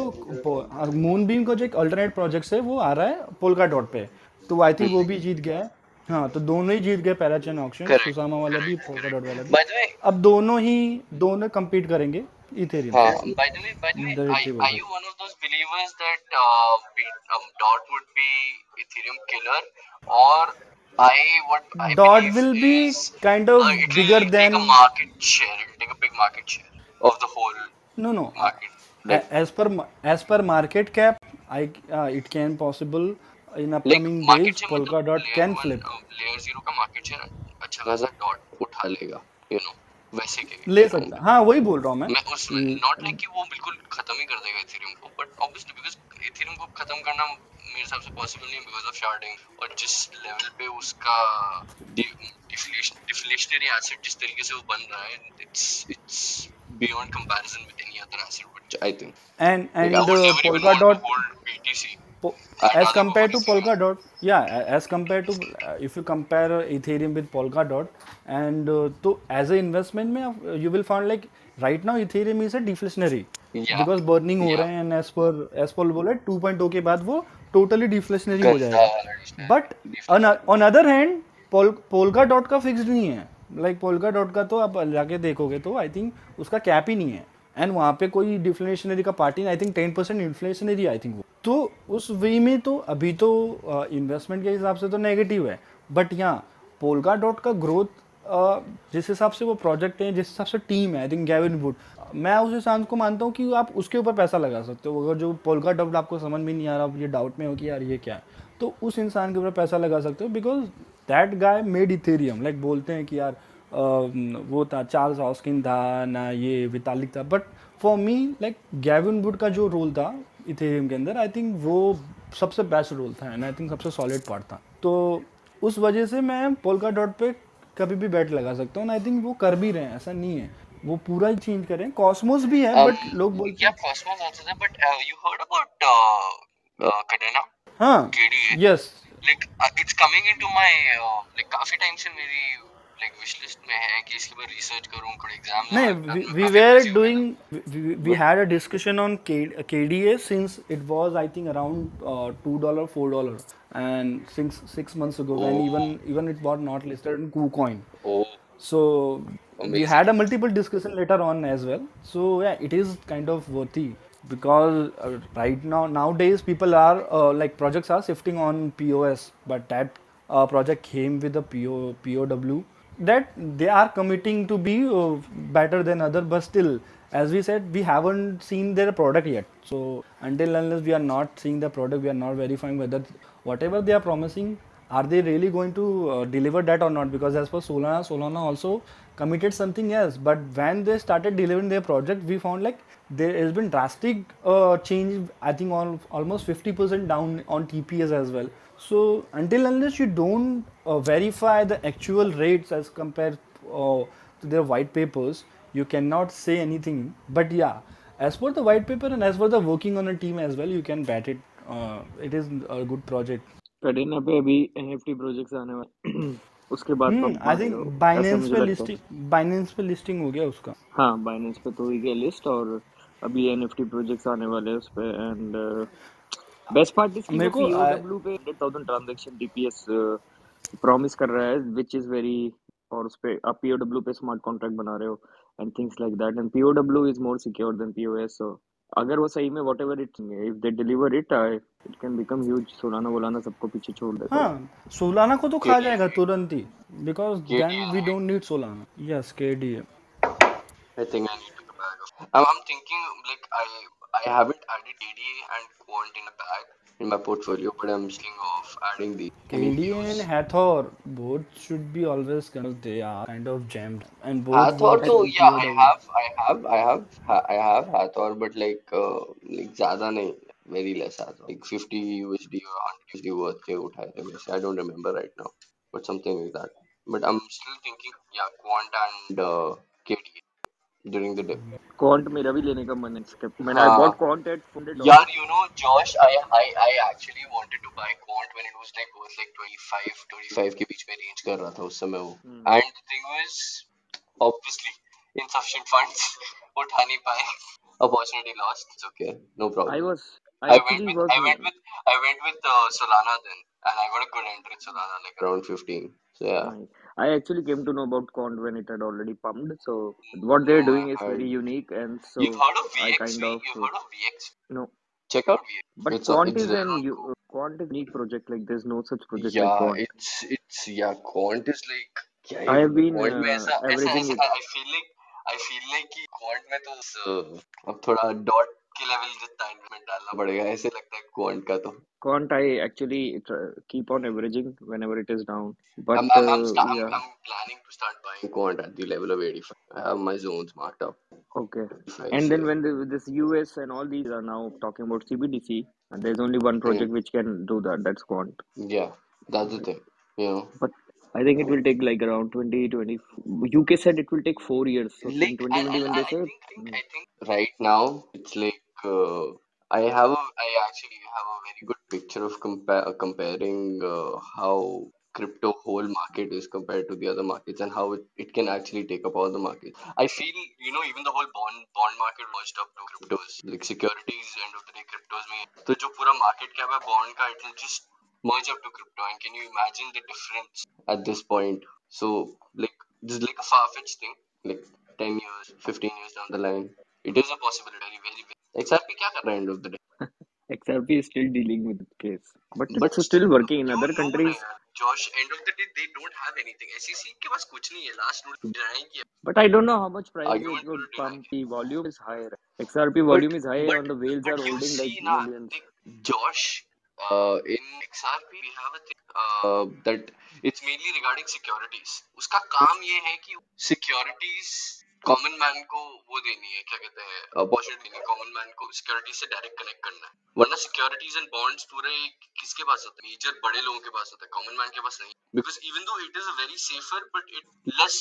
तो मूनबीम का जो एक अल्टरनेट प्रोजेक्ट है वो आ रहा है पोल्का डॉट पे, तो आई थिंक वो भी जीत गया है। हाँ, तो दोनों ही जीत गए पैराचेन ऑक्शन, Correct, कुसामा वाला भी correct, पोल्का correct. डॉट वाला भी। By the way, अब दोनों ही दोनों compete करेंगे इथेरियम uh, से। by the way, by the way, are, directly बोल are सकते। you one of those believers that uh, be, um, Dot would be Ethereum killer, or I what I Dot believe will be is kind of uh, it bigger will take a than market share. It will take a big market share of the whole no no uh, market. Like, a- as per ma- as per market cap, I uh, it can possible in like upcoming market days share Polka मतलब dot layer can one, flip, uh, layer zero का market share अच्छा खासा Dot उठा लेगा, you know, वैसे के ले कह रहा हूँ सकता है। मैं। हाँ, वही बोल रहा हूँ मैं। मैं उसमें नॉट लाइक कि वो बिल्कुल खत्म ही कर देगा इथेरियम को, बट ऑब्वियसली बिकॉज इथेरियम को खत्म करना मेरे हिसाब से पॉसिबल नहीं है बिकॉज ऑफ शार्डिंग, और जिस लेवल पे उसका डिफ्लेशनरी एसेट जिस तरीके से वो बन रहा है, it's it's beyond comparison with any other asset, which I think And like I and would uh, never even Polka want dot to hold B T C. Po- I'd as rather go compared for to Ethereum. Polka dot, yeah, a- as compared to uh, if you compare uh, Ethereum with Polka dot, and uh, तो as a investment में uh, you will find like right now Ethereum is a deflationary Yeah, because burning हो yeah. रहे हैं, and as per as per बोले two point O के बाद वो totally deflationary हो गंदा जाएगा। But on on other hand pol Polkadot का फिक्स्ड नहीं है, लाइक पोल्का डॉट का तो आप जाके देखोगे तो आई थिंक उसका कैप ही नहीं है, एंड वहाँ पे कोई डिफ्लेशनरी का party I think ten percent inflationary I think वो, तो उस वे में तो अभी तो इन्वेस्टमेंट uh, के हिसाब से तो नेगेटिव है। बट यहाँ पोल्का डॉट का ग्रोथ uh, जिस हिसाब से वो प्रोजेक्ट है, जिस हिसाब से टीम है, आई थिंक गैविन वुड, मैं उस इंसान को मानता हूँ कि आप उसके ऊपर पैसा लगा सकते हो। अगर जो पोल्का डॉट आपको समझ में नहीं आ रहा, ये डाउट में हो कि यार ये क्या है, तो उस इंसान के ऊपर पैसा लगा सकते हो because that guy made Ethereum. Like बोलते हैं कि यार uh, वो था चार्ल्स हॉस्किन था ना, ये वितालिक था, but for me like Gavin Wood का जो रोल था इथेरियम के अंदर, आई थिंक वो सबसे बेस्ट रोल था एंड आई थिंक सबसे सॉलिड पार्ट था। तो उस वजह से मैं पोल्का डॉट पे कभी भी बैट लगा सकता हूँ, आई थिंक वो कर भी रहे हैं, ऐसा नहीं है वो पूरा ही चेंज करें। कॉस्मोस भी है Um, बट लोग बोलते yeah, Cosmos also there, but uh, you heard about uh, uh, Cadena? हाँ, K D A? Yes, Like uh, it's coming into my uh, like काफी टाइम से मेरी like wish list में है कि इसके ऊपर रिसर्च करूँ, कोई एग्जाम नहीं, ना we, मैं we काफी were busy हो गया doing था। we, we had a discussion on K, KDA since it was I think around uh, two dollar four dollar and six six months ago when Oh. even even it was not listed in KuCoin. Oh, So we amazing. had a multiple discussion later on as well. So yeah, it is kind of worthy because uh, right now nowadays people are uh, like projects are shifting on P O S, but that uh, project came with a P O P O W that they are committing to be uh, better than other, but still as we said we haven't seen their product yet. So until unless we are not seeing the product, we are not verifying whether whatever they are promising are they really going to uh, deliver that or not? Because as per Solana, Solana also committed something else. But when they started delivering their project, we found like there has been drastic uh, change. I think all, almost fifty percent down on T P S as well. So until unless you don't uh, verify the actual rates as compared uh, to their white papers, you cannot say anything. But yeah, as per the white paper and as per the working on a team as well, you can bet it. Uh, it is a good project. Kareena पे अभी NFT projects आने वाले उसके बाद हम्म pump आई मारेगा think वो, ऐसा Binance मुझे पे लगता है। लिस्टिंग बाइनेंस पे लिस्टिंग हो गया उसका। हाँ, बाइनेंस पे तो हुई गया लिस्ट, और अभी एनएफटी प्रोजेक्ट्स आने वाले हैं उस पे। एंड बेस्ट पार्ट इज कि मेरे वो को आ, पीओडब्ल्यू पे hundred thousand transaction TPS promise कर रहा है, विच इज वेरी, और उस पे आप पीओडब्ल्यू पे स्मार्ट कॉन्ट्रैक्ट बना रहे हो and things like that, and पीओडब्ल्यू is more secure than PoS. So अगर वो सही में whatever it, if they deliver it, it can become huge. Solana वोलाना सबको पीछे छोड़ देगा वो। हाँ सोलाना को तो खा K D A, जाएगा right? तुरंत ही, because then K D A, we right? Don't need Solana. Yes K D है। I think I need to go bag of. I'm, I'm thinking like I I haven't added K D A and Quant in a bag in my portfolio, but I'm thinking of adding the. I mean, K D A and use Hathor both should be always kind they are kind of jammed and both Hathor. works So on yeah, I P O W. have, I have, I have, ha- I have Hathor, but like uh, like ज़्यादा नहीं, very less Hathor. Like fifty U S D or one hundred U S D worth के उठाए थे वैसे. I don't remember right now, but something like that. But I'm still thinking, yeah, Quant and uh, K D A during the day. Quant मेरा भी लेने का मन है इसके, मैंने आई हाँ. Bought Quant at four hundred Yeah, dollar you know, Josh, I, I I actually wanted to buy Quant when it was like worth like twenty-five, twenty-five के बीच में रेंज कर रहा था उस समय वो. And the thing was, obviously, insufficient funds. उठा नहीं पाए. Opportunity lost. It's okay. No I problem. Was I I went actually with was I went with I went with uh, Solana then, and I got a good entry in Solana, like around fifteen. So yeah. nice. I actually came to know about quant when it had already pumped, so what No, they're I doing is very heard. unique, and so You've heard of I V X kind V? of You've uh, heard of V X V? no. Check out V X V. But It's a, quant it's is there an on you Go. uh, quant is a unique project. Like there's no such project like Yeah, quant. it's it's yeah, quant is like क्या I ही have बोलूं, been quant में uh, ऐसा ऐसा averaging ऐसा it. I I feel like I feel like कि quant में तो uh, अब थोड़ा डॉट के लेवल जितना इन्वेस्टमेंट डालना पड़ेगा ऐसे लगता है quant का तो. Quant I actually tr- keep on averaging whenever it is down. But I'm I'm I'm, uh, sta- I'm yeah, I'm planning to start buying quant at the level of eighty-five. I have my zones marked up. okay. eighty-five, And so then when the, this U S and all these are now talking about C B D C, and there's only one hmm, project which can do that. That's quant. yeah, that's the thing. You know, But I think it will take like around twenty twenty. U K said it will take four years. So in like and, twenty twenty, and when I they I say, think I think mm, I think right now it's like uh, I have a I actually have a very good picture of compare comparing uh, how crypto whole market is compared to the other markets and how it, it can actually take up all the markets. I feel you know even the whole bond bond market merged up to cryptos like securities end of the day cryptos में तो जो पूरा market cap है bond का it will just merge up to crypto and can you imagine the difference at this point? So like this is like a far-fetched thing like ten years, fifteen years down the line. It is a possibility, very, very, very. X R P क्या कर रहा है end of the day? X R P is still dealing with the case, but But it's still, still working in you other know ना countries. यार, Josh, end of the day, they don't have anything. S E C के पास कुछ नहीं है. Last note deny किया. But I don't know how much price it Argument would पूरा deny pump. किया. The volume is high. Right? X R P But volume is high, but on the whales are but you holding like see na, millions. like, Josh, uh, in X R P we have a thing uh, that it's mainly regarding securities. उसका काम ये है कि securities common man को वो देनी है क्या कहते हैं अपॉर्चुनिटी देनी है कॉमन मैन को सिक्योरिटी से डायरेक्ट कनेक्ट करना है वरना सिक्योरिटीज एंड बॉन्ड्स पूरे किसके पास होते हैं मेजर बड़े लोगों के पास होता है कॉमन मैन के पास नहीं because even though it is a very safer but it less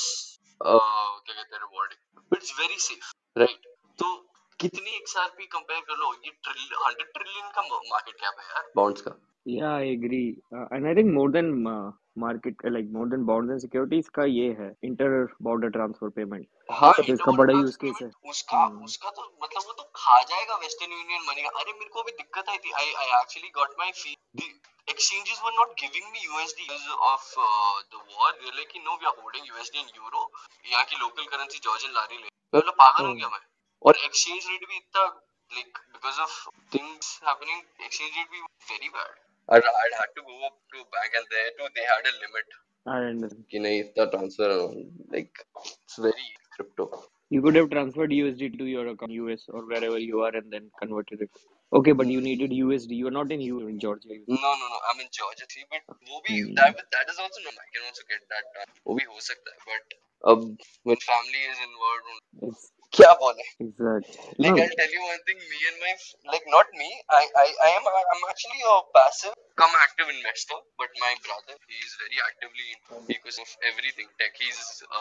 क्या कहते हैं rewarding but it's very safe right तो कितनी एक्सआरपी कंपेयर कर लो ये हंड्रेड ट्रिलियन का मार्केट कैप है यार बॉन्ड्स का Yeah, I agree. Uh, and I think more than uh, market, uh, like more than bonds and securities, का ये है inter border transfer payment. हाँ तो इसका इंटरबोर्ड बड़ा यूज ट्रांसफर केस है. पेमेंट उसका हम्म. उसका तो मतलब वो तो खा जाएगा वेस्टर्न यूनियन मनी का अरे मेरे को अभी दिक्कत आई थी I I actually got my fee the exchanges were not giving me U S D because of uh, the war they're like no we are holding U S D and euro यहाँ की local currency Georgian लारी ले मैं बोला पागल हो Oh, गया मैं और एक्सचेंज रेट भी इतना like because of things happening exchange rate भी very bad I'd, I'd had to go up to bank and there too they had a limit I understand. कि नहीं इतना transfer like it's very crypto You could have transferred U S D to your account, U S or wherever you are, and then converted it. Okay, but you needed U S D. You are not in U S D, you're in Georgia. No, no, no. I'm in Georgia three, but वो भी Hmm. that that is also no. I can also get that done. वो भी हो सकता है, but अब when family is involved, It's क्या बोले? exact. Like No, I'll tell you one thing, me and my f- like not me. I I I am I'm actually a passive, come active investor, but my brother he is very actively into ecosystem of everything tech. He's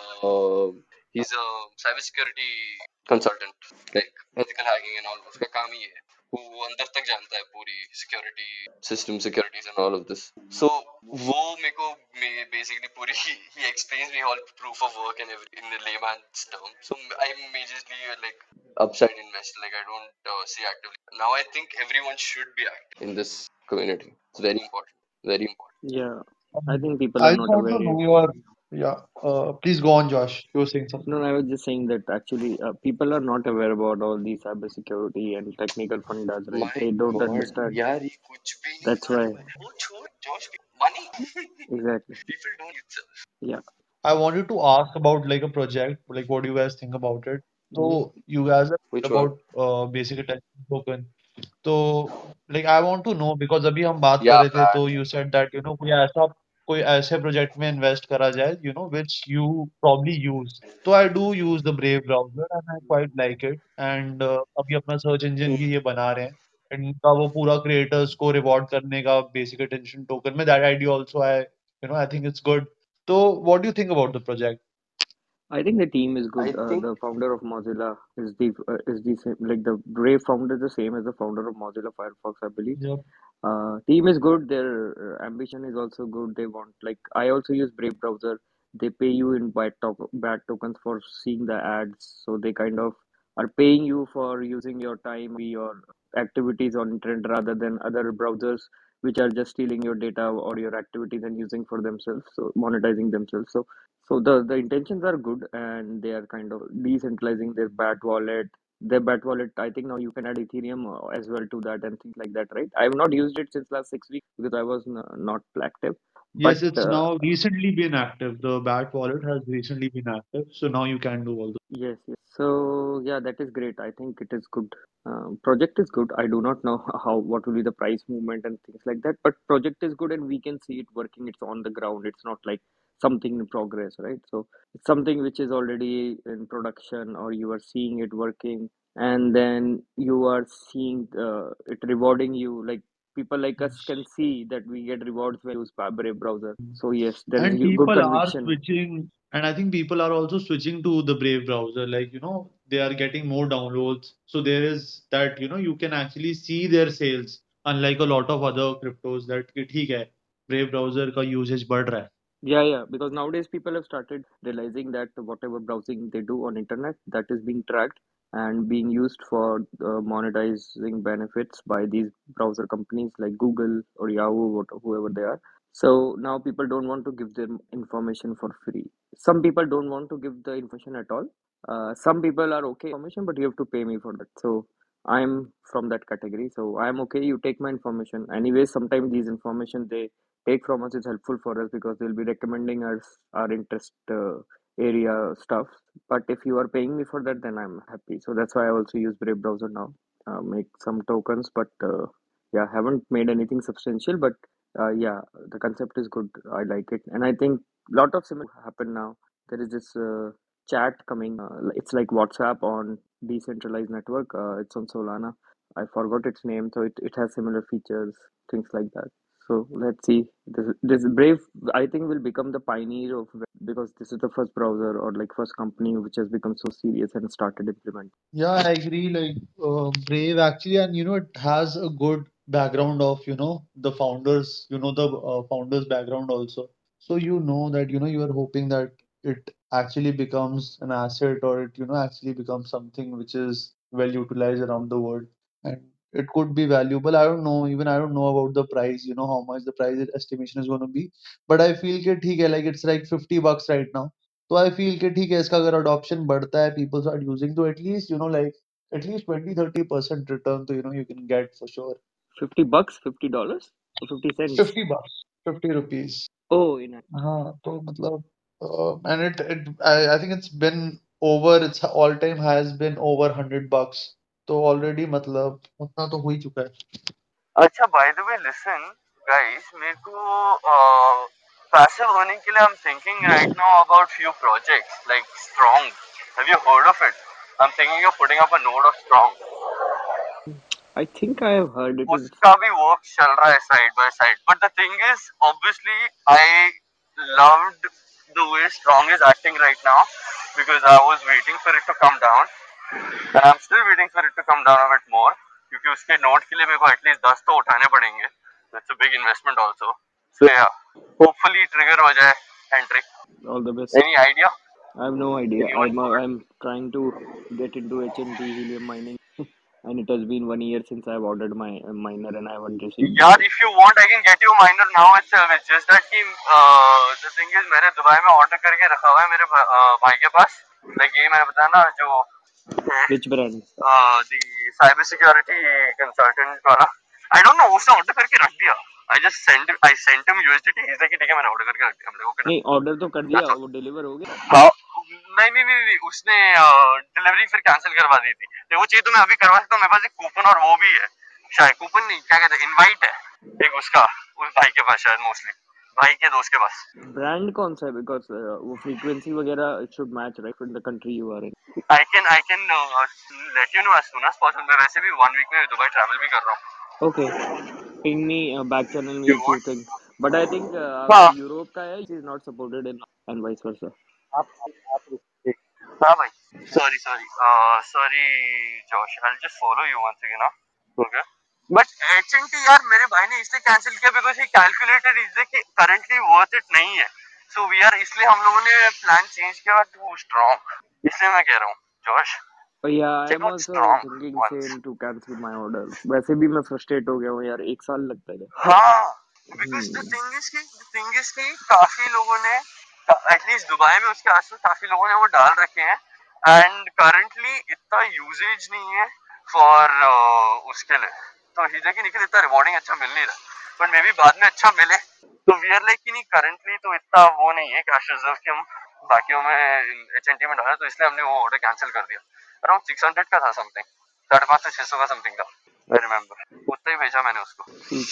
uh he's a cybersecurity consultant, like ethical hacking and all. उसका काम ही है. वो वो अंदर तक जानता है पूरी security system securities and all of this. So वो मेरे को basically पूरी he explains me all proof of work and everything in the layman's term. So I'm majorly uh, like upside investor. Like I don't uh, see actively. Now I think everyone should be active in this community. It's very important. Very important. yeah. I Um, think people I are just not want to aware. know your, yeah. Uh, please go on, Josh. You were saying No, something. no, I was just saying that actually uh, people are not aware about all these cybersecurity and technical fundas, right? My They don't God, understand. यार ये कुछ भी नहीं That's why. मालूम है. वो छोड़, Josh, money. Exactly. People don't itself. Yeah. I wanted to ask about like a project, like what do you guys think about it? Mhm. So you guys have Which heard one? about uh, basic attention token. तो like I want to know because अभी हम बात कर Yeah, रहे थे man. तो you said that you know कोई ऐसा कोई ऐसे प्रोजेक्ट में इन्वेस्ट करा जाए you know which you probably use. तो I do use the Brave browser and I quite like it and uh, अभी अपना सर्च इंजन भी ये बना रहे हैं and इनका वो पूरा क्रिएटर्स को रिवॉर्ड करने का बेसिक अटेंशन टोकन में that idea also I you know I think it's good. So what do you think about the project? I think the team is I good. Uh, think the founder of Mozilla is the uh, is the same, like the Brave founder is the same as the founder of Mozilla Firefox, I believe. Yep. Uh, team is good. Their uh, ambition is also good. They want like I also use Brave browser. They pay you in bad, to- bad tokens for seeing the ads, so they kind of are paying you for using your time, your activities on internet rather than other browsers which are just stealing your data or your activities and using for themselves, so monetizing themselves. So so the the intentions are good and they are kind of decentralizing their bat wallet. Their bat wallet, I think now you can add Ethereum uh, as well to that and things like that, right? I have not used it since last six weeks because I was n- not active. But Yes, it's uh, now recently been active. The Bat wallet has recently been active, so now you can do all yes, yes. So yeah, that is great. I think it is good. Um, project is good. I do not know how what will be the price movement and things like that, but project is good and we can see it working. It's on the ground. It's not like something in progress, right? So it's something which is already in production or you are seeing it working, and then you are seeing uh, it rewarding you. Like people like us can see that we get rewards when we use Brave browser. So yes, there is and a good people are conviction. switching, and I think people are also switching to the Brave browser. Like, you know, they are getting more downloads. So there is that, you know, you can actually see their sales, unlike a lot of other cryptos that कि ठीक है, Brave browser का usage बढ़ रहा है. Yeah, yeah, because nowadays people have started realizing that whatever browsing they do on internet, that is being tracked and being used for uh, monetizing benefits by these browser companies like Google or Yahoo, what, whoever they are. So now people don't want to give them information for free. Some people don't want to give the information at all. Uh, some people are okay information, but you have to pay me for that. So I'm from that category. So I'm okay. You take my information. Anyways, sometimes these information they take from us is helpful for us because they'll be recommending us our interest uh, area stuff. But if you are paying me for that, then I'm happy. So that's why I also use Brave browser now. Uh, make some tokens, but uh, yeah, haven't made anything substantial. But uh, yeah, the concept is good. I like it, and I think lot of similar happen now. There is this uh, chat coming. Uh, it's like WhatsApp on decentralized network. Uh, it's on Solana. I forgot its name, so it, it has similar features, things like that. So let's see. This this Brave, I think, will become the pioneer of web because this is the first browser or like first company which has become so serious and started implementing. Yeah, I agree. Like uh, Brave actually, and you know, it has a good background of, you know, the founders, you know, the uh, founders' background also. So you know that, you know, you are hoping that it actually becomes an asset or it, you know, actually becomes something which is well utilized around the world. And it could be valuable. I don't know, even I don't know about the price, you know, how much the price estimation is going to be. But I feel that ठीक है, like it's like fifty bucks right now. तो I feel कि ठीक है इसका अगर adoption बढ़ता है पीपल स्टार्ट यूजिंग तो at least you know like at least twenty thirty percent return तो you know you can get for sure. Fifty bucks, fifty dollars, or fifty cents. Fifty bucks, fifty rupees. Oh, in a- हाँ तो मतलब and it it I I think it's been over it's all time has been over hundred bucks. तो already मतलब उतना तो हो ही चुका है। अच्छा, by the way listen guys, मेरे को पैसिव होने के लिए I am thinking right now about few projects like Strong. Have you heard of it? I am thinking of putting up a node of Strong. I think I have heard it is. उसका भी work चल रहा है side by side, but the thing is obviously I loved the way strong is acting right now because I was waiting for it to come down and I'm still waiting for it to come down a bit more क्योंकि उसके note के लिए मेरे को at least दस तो उठाने पड़ेंगे. That's a big investment also. So yeah, hopefully trigger हो जाए entry. All the best. Any idea? I have no idea. Anyone I'm uh, good? I'm trying to get into H N T helium mining, and it has been one year since I've ordered my uh, miner and I haven't received it यार, yet. if you want I can get you a miner now itself. It's just that कि uh, the thing is मैंने Dubai में order करके रखा हुआ है मेरे भा, uh, भाई के पास. Like ये मैंने बताया ना जो है Which brand? uh, the cyber security consultant वाला. I don't know, उसने ऑर्डर करके रख दिया. I just sent I sent him U S D T. He's like कि ठीक है मैंने ऑर्डर करके रख दिया. हमने ओके नहीं, ऑर्डर तो कर दिया, That's all. वो डिलीवर हो गया. हाँ. नहीं नहीं नहीं नहीं उसने डिलीवरी फिर कैंसिल करवा दी थी. तो वो चाहिए तो मैं अभी करवा सकता हूँ. मेरे पास एक कूपन और वो भी है. शायद कूपन नहीं, क्या कहते हैं, इनवाइट है एक उसका, उस भाई के पास शायद, मोस्टली भाई के दोस्त के पास. ब्रांड कौन सा है? बिकॉज वो फ्रीक्वेंसी वगैरह it should match right in the country you are in. I can I can let you know as soon as possible. मैं वैसे भी वन वीक में दुबई ट्रैवल भी कर रहा हूँ. Okay, ping me, back channel me You if you want? Think. But I think हाँ आपका यूरोप का है, is not supported in and vice versa. आप आप रुक- हाँ भाई. Sorry sorry sorry Josh, I just follow you once again. Okay. But H N T यार मेरे भाई ने इसलिए कैंसिल किया बिकॉज ही कैलकुलेटेड इसलिए कि करंटली वर्थ इट नहीं है. सो वी आर, इसलिए हम लोगों ने प्लान चेंज किया टू स्ट्रॉन्ग. इसलिए मैं कह रहा हूँ जोश, Yeah, I check am out also strong thinking once. same to cancel my order. वैसे भी मैं फ्रस्ट्रेट हो गया हूँ यार, एक साल लगता है. हाँ, because the hmm. Thing is कि द थिंग इज कि काफी लोगों ने एटलीस्ट दुबई में उसके आसपास काफी लोगों ने वो डाल रखे हैं एंड करंटली इतना यूजेज नहीं है फॉर उसके लिए. तो हीजे की निकल इतना रिवॉर्डिंग अच्छा मिल नहीं रहा, बट मे बी बाद में अच्छा मिले. तो वी आर लाइक कि नहीं, करंटली तो इतना वो नहीं है कैश रिजर्व कि हम बाकियों में एच एन टी में डालें. तो इसलिए हमने वो ऑर्डर कैंसिल कर दिया. अराउंड सिक्स हंड्रेड का था समथिंग, साढ़े पाँच से छह सौ का समथिंग था. आई रिमेम्बर उतना ही भेजा मैंने उसको.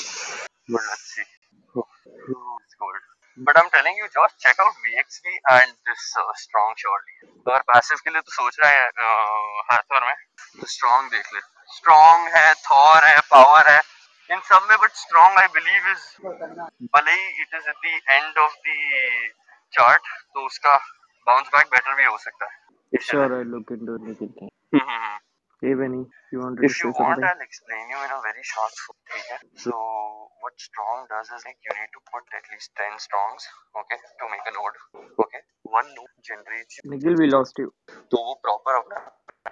But let's see. Oh, it's gold. But I'm telling you, Josh, check out V X V and this uh, Strong surely. अगर पैसिव के लिए तो सोच रहा है हाथवर में, तो स्ट्रॉन्ग देख ले. स्ट्रॉन्ग है, थॉर है, पावर है इन सब में, but Strong I believe is, भले ही it is at the end of the chart, तो उसका बाउंस बैक बेटर भी हो सकता है. इसलिए Sure, I'll look into Nikhil. Thank. Hmm, hmm, hmm. Hey, Benny, you wanted to If you say want, something? I'll explain you in a very short form. Okay? So, what strong does is like you need to put at least ten strongs, okay, to make a node. Okay, one node generates. Nikhil, we lost you. तो वो proper अपना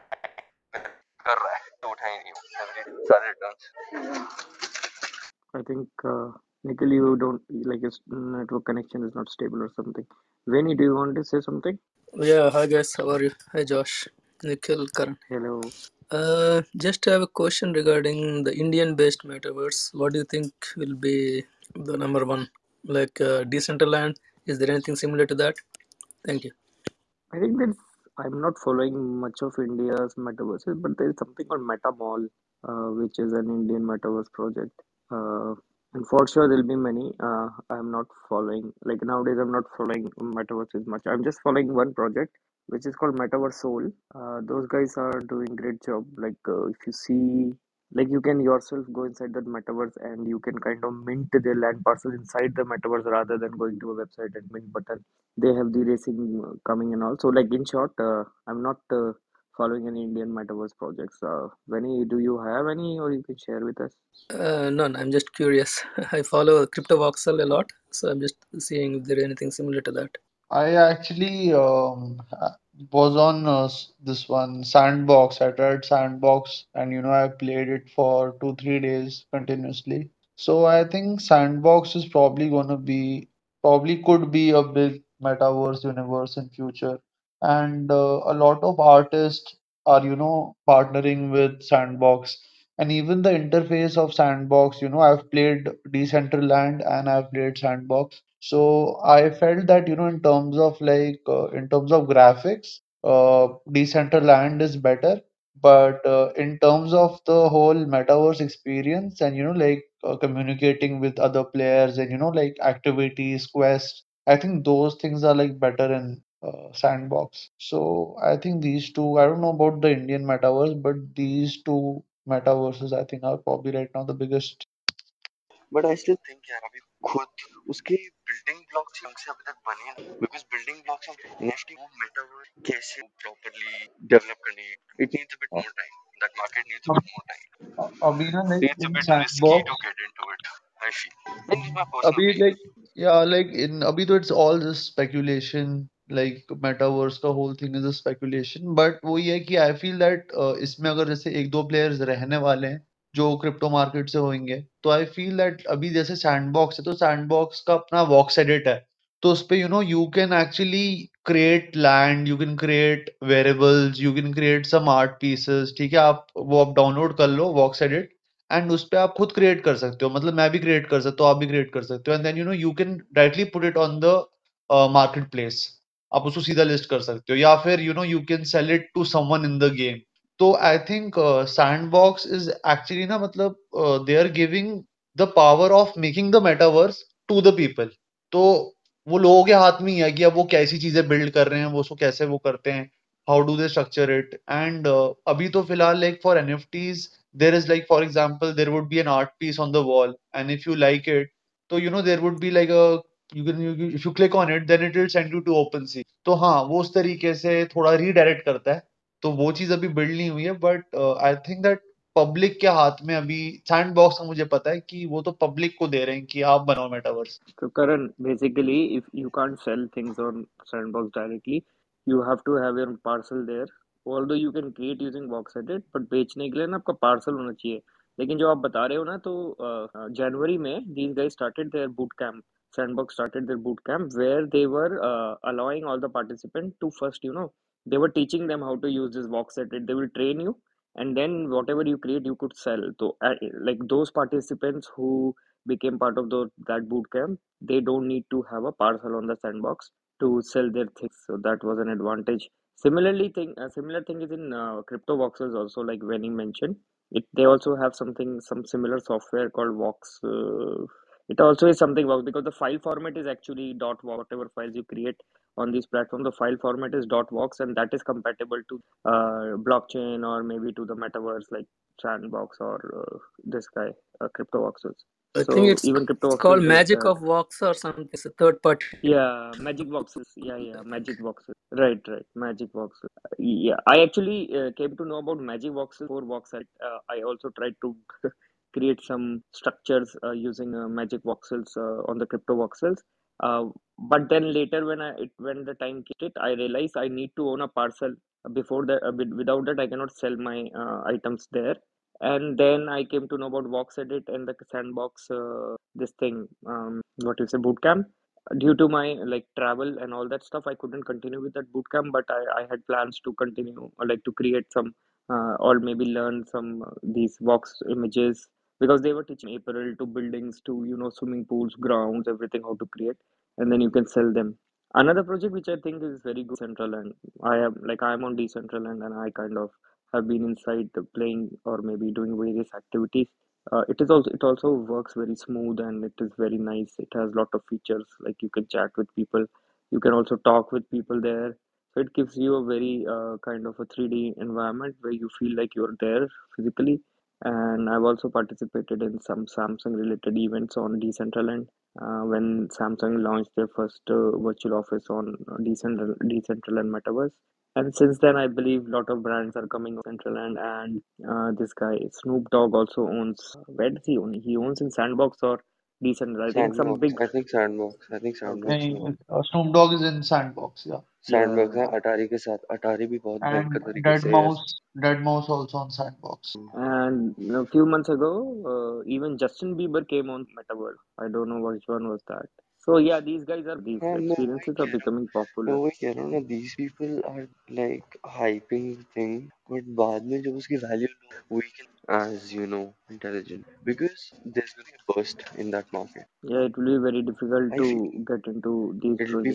कर रहा है, तो उठा ही नहीं वो every सारे returns. I think uh, Nikhil, you don't like his network connection is not stable or something. Benny, do you want to say something? Yeah, hi guys, how are you? Hi Josh, Nikhil, Karan. Hello. Uh, just have a question regarding the Indian-based metaverse. What do you think will be the number one? Like uh, Decentraland, is there anything similar to that? Thank you. I think that I'm not following much of India's metaverses, but there is something called Meta Mall, uh, which is an Indian metaverse project. Uh, and for sure, there'll be many. Uh, I'm not following, like nowadays, I'm not following metaverses much. I'm just following one project, which is called Metaverse Soul. Uh, those guys are doing great job. Like, uh, if you see, like you can yourself go inside that metaverse and you can kind of mint the land parcel inside the metaverse rather than going to a website and mint button. They have the racing uh, coming and all. So, like in short, uh, I'm not uh, following any Indian metaverse projects. Uh, Vinny, do you have any, or you can share with us? Uh, none, I'm just curious. I follow CryptoVoxel a lot, so I'm just seeing if there is anything similar to that. I actually um, ha- was on uh, s- this one Sandbox. I tried Sandbox, and you know I played it for two, three days continuously. So I think Sandbox is probably gonna be, probably could be a big metaverse universe in future. And uh, a lot of artists are, you know, partnering with Sandbox. And even the interface of Sandbox, you know, I've played Decentraland and I've played Sandbox. So I felt that, you know, in terms of like uh, in terms of graphics, uh, Decentraland is better. But uh, in terms of the whole metaverse experience and you know like uh, communicating with other players and you know like activities, quests, I think those things are like better in uh, Sandbox. So I think these two, I don't know about the Indian metaverse, but these two metaverses I think are probably right now the biggest. But I still think यार अभी खुद उसके building blocks ढंग से अभी तक बने नहीं because building blocks of NFT वो मेटावर्स कैसे प्रॉपरली डेवलप करने it needs a bit Uh, more time that market needs a uh, bit more time uh, अभी ना like it's a in bit risky to Sandbox. get into it I feel this is my personal अभी opinion like yeah like in अभी तो it's all just speculation like metaverse का whole thing is a speculation but वो ये है कि I feel that uh, इसमें अगर जैसे एक दो players रहने वाले हैं जो क्रिप्टो मार्केट से होंगे तो आई फील दैट अभी जैसे सैंडबॉक्स है तो सैंडबॉक्स का अपना वॉक्स एडिट है तो उस पे you know you can actually create land you can create variables you can create some art pieces ठीक है आप वो आप डाउनलोड कर लो वॉक्स एडिट एंड उस पे आप खुद क्रिएट कर सकते हो मतलब मैं भी क्रिएट कर सकता हूँ आप भी क्रिएट कर सकते हो and then you know you can directly put it on the marketplace आप उसको सीधा लिस्ट कर सकते हो या फिर you know you can sell it to someone in the game तो I think Sandbox is actually ना मतलब they are giving the power of making the metaverse to the people तो वो लोगों के हाथ में ही है कि अब वो कैसी चीजें बिल्ड कर रहे हैं वो उसको कैसे वो करते हैं how do they structure it and अभी तो फिलहाल like for NFTs there is like for example there would be an art piece on the wall and if you like it so you know there would be like a you can you, if you click on it then it will send you to OpenSea तो हाँ वो उस तरीके से थोड़ा redirect करता है तो वो चीज अभी बिल्ड नहीं हुई है but I think that public के हाथ में अभी सैंड बॉक्स का मुझे पता है कि वो तो पब्लिक को दे रहे हैं कि आप बनाओ metaverse So Karan, basically, if you can't sell things on Sandbox directly, you have to have your parcel there. Although you can create using box edit, but बेचने के लिए ना आपका पार्सल होना चाहिए. लेकिन जो आप बता रहे हो ना तो जनवरी में these guys started their boot camp. Sandbox started their boot camp where they were uh, allowing all the participants to first, you know, they were teaching them how to use this box edit. They will train you, and then whatever you create, you could sell. So, uh, like those participants who became part of the, that boot camp, they don't need to have a parcel on the sandbox to sell their things, so that was an advantage. Similarly thing a similar thing is in uh, crypto boxes also, like when you mentioned it, they also have something, some similar software called vox. Uh, it also is something vox because the file format is actually dot vox. Whatever files you create on this platform, the file format is dot vox, and that is compatible to uh, blockchain or maybe to the metaverse like sandbox or uh, this guy, uh, crypto boxes. I think So it's even crypto it's called boxes, they Magic have, of Vox or something. It's a third party. yeah, magic boxes. Yeah, yeah, magic boxes. Right, right, magic boxes. Yeah, I actually uh, came to know about magic boxes for box. Uh, I also tried to create some structures uh, using uh, magic voxels uh, on the crypto voxels. Uh, but then later, when I it, when the time came, it I realized I need to own a parcel before that. Uh, with- without that, I cannot sell my uh, items there. And then I came to know about Vox Edit and the Sandbox. Uh, this thing, um, what is a bootcamp? Due to my like travel and all that stuff, I couldn't continue with that bootcamp. But I, I had plans to continue, or like to create some, uh, or maybe learn some uh, these Vox images because they were teaching April to buildings to you know swimming pools, grounds, everything how to create, and then you can sell them. Another project which I think is very good, Decentraland. I am like I am on Decentraland and I kind of have been inside the playing or maybe doing various activities. Uh, it is also it also works very smooth and it is very nice. It has lot of features like you can chat with people, you can also talk with people there. So it gives you a very uh, kind of a three D environment where you feel like you're there physically. And I've also participated in some Samsung related events on Decentraland uh, when Samsung launched their first uh, virtual office on uh, Decentral Decentraland Metaverse. And since then, I believe a lot of brands are coming on Decentraland, and uh, this guy Snoop Dogg also owns. Where does he own? He owns in Sandbox or Decentral. I think some Sandbox big. I think Sandbox I think Okay. Sandbox नहीं में uh, Snoop Dogg is in Sandbox yeah Sandbox है Yeah. Atari के साथ अटारी भी बहुत and भयंकर तरीके Dead से है Mouse Dead Mouse also on Sandbox. And a few months ago, uh, even Justin Bieber came on Metaverse. I don't know which one was that. So yeah, these guys are these हाँ मैं वही experiences are कह रहा हूँ becoming मैं popular. वही कह रहा हूँ ना these people are like hyping the thing but बाद में जब उसकी value we can as you know intelligent because there's gonna be a burst in that market Yeah, it will be very difficult I feel to get into these it'll be projects. very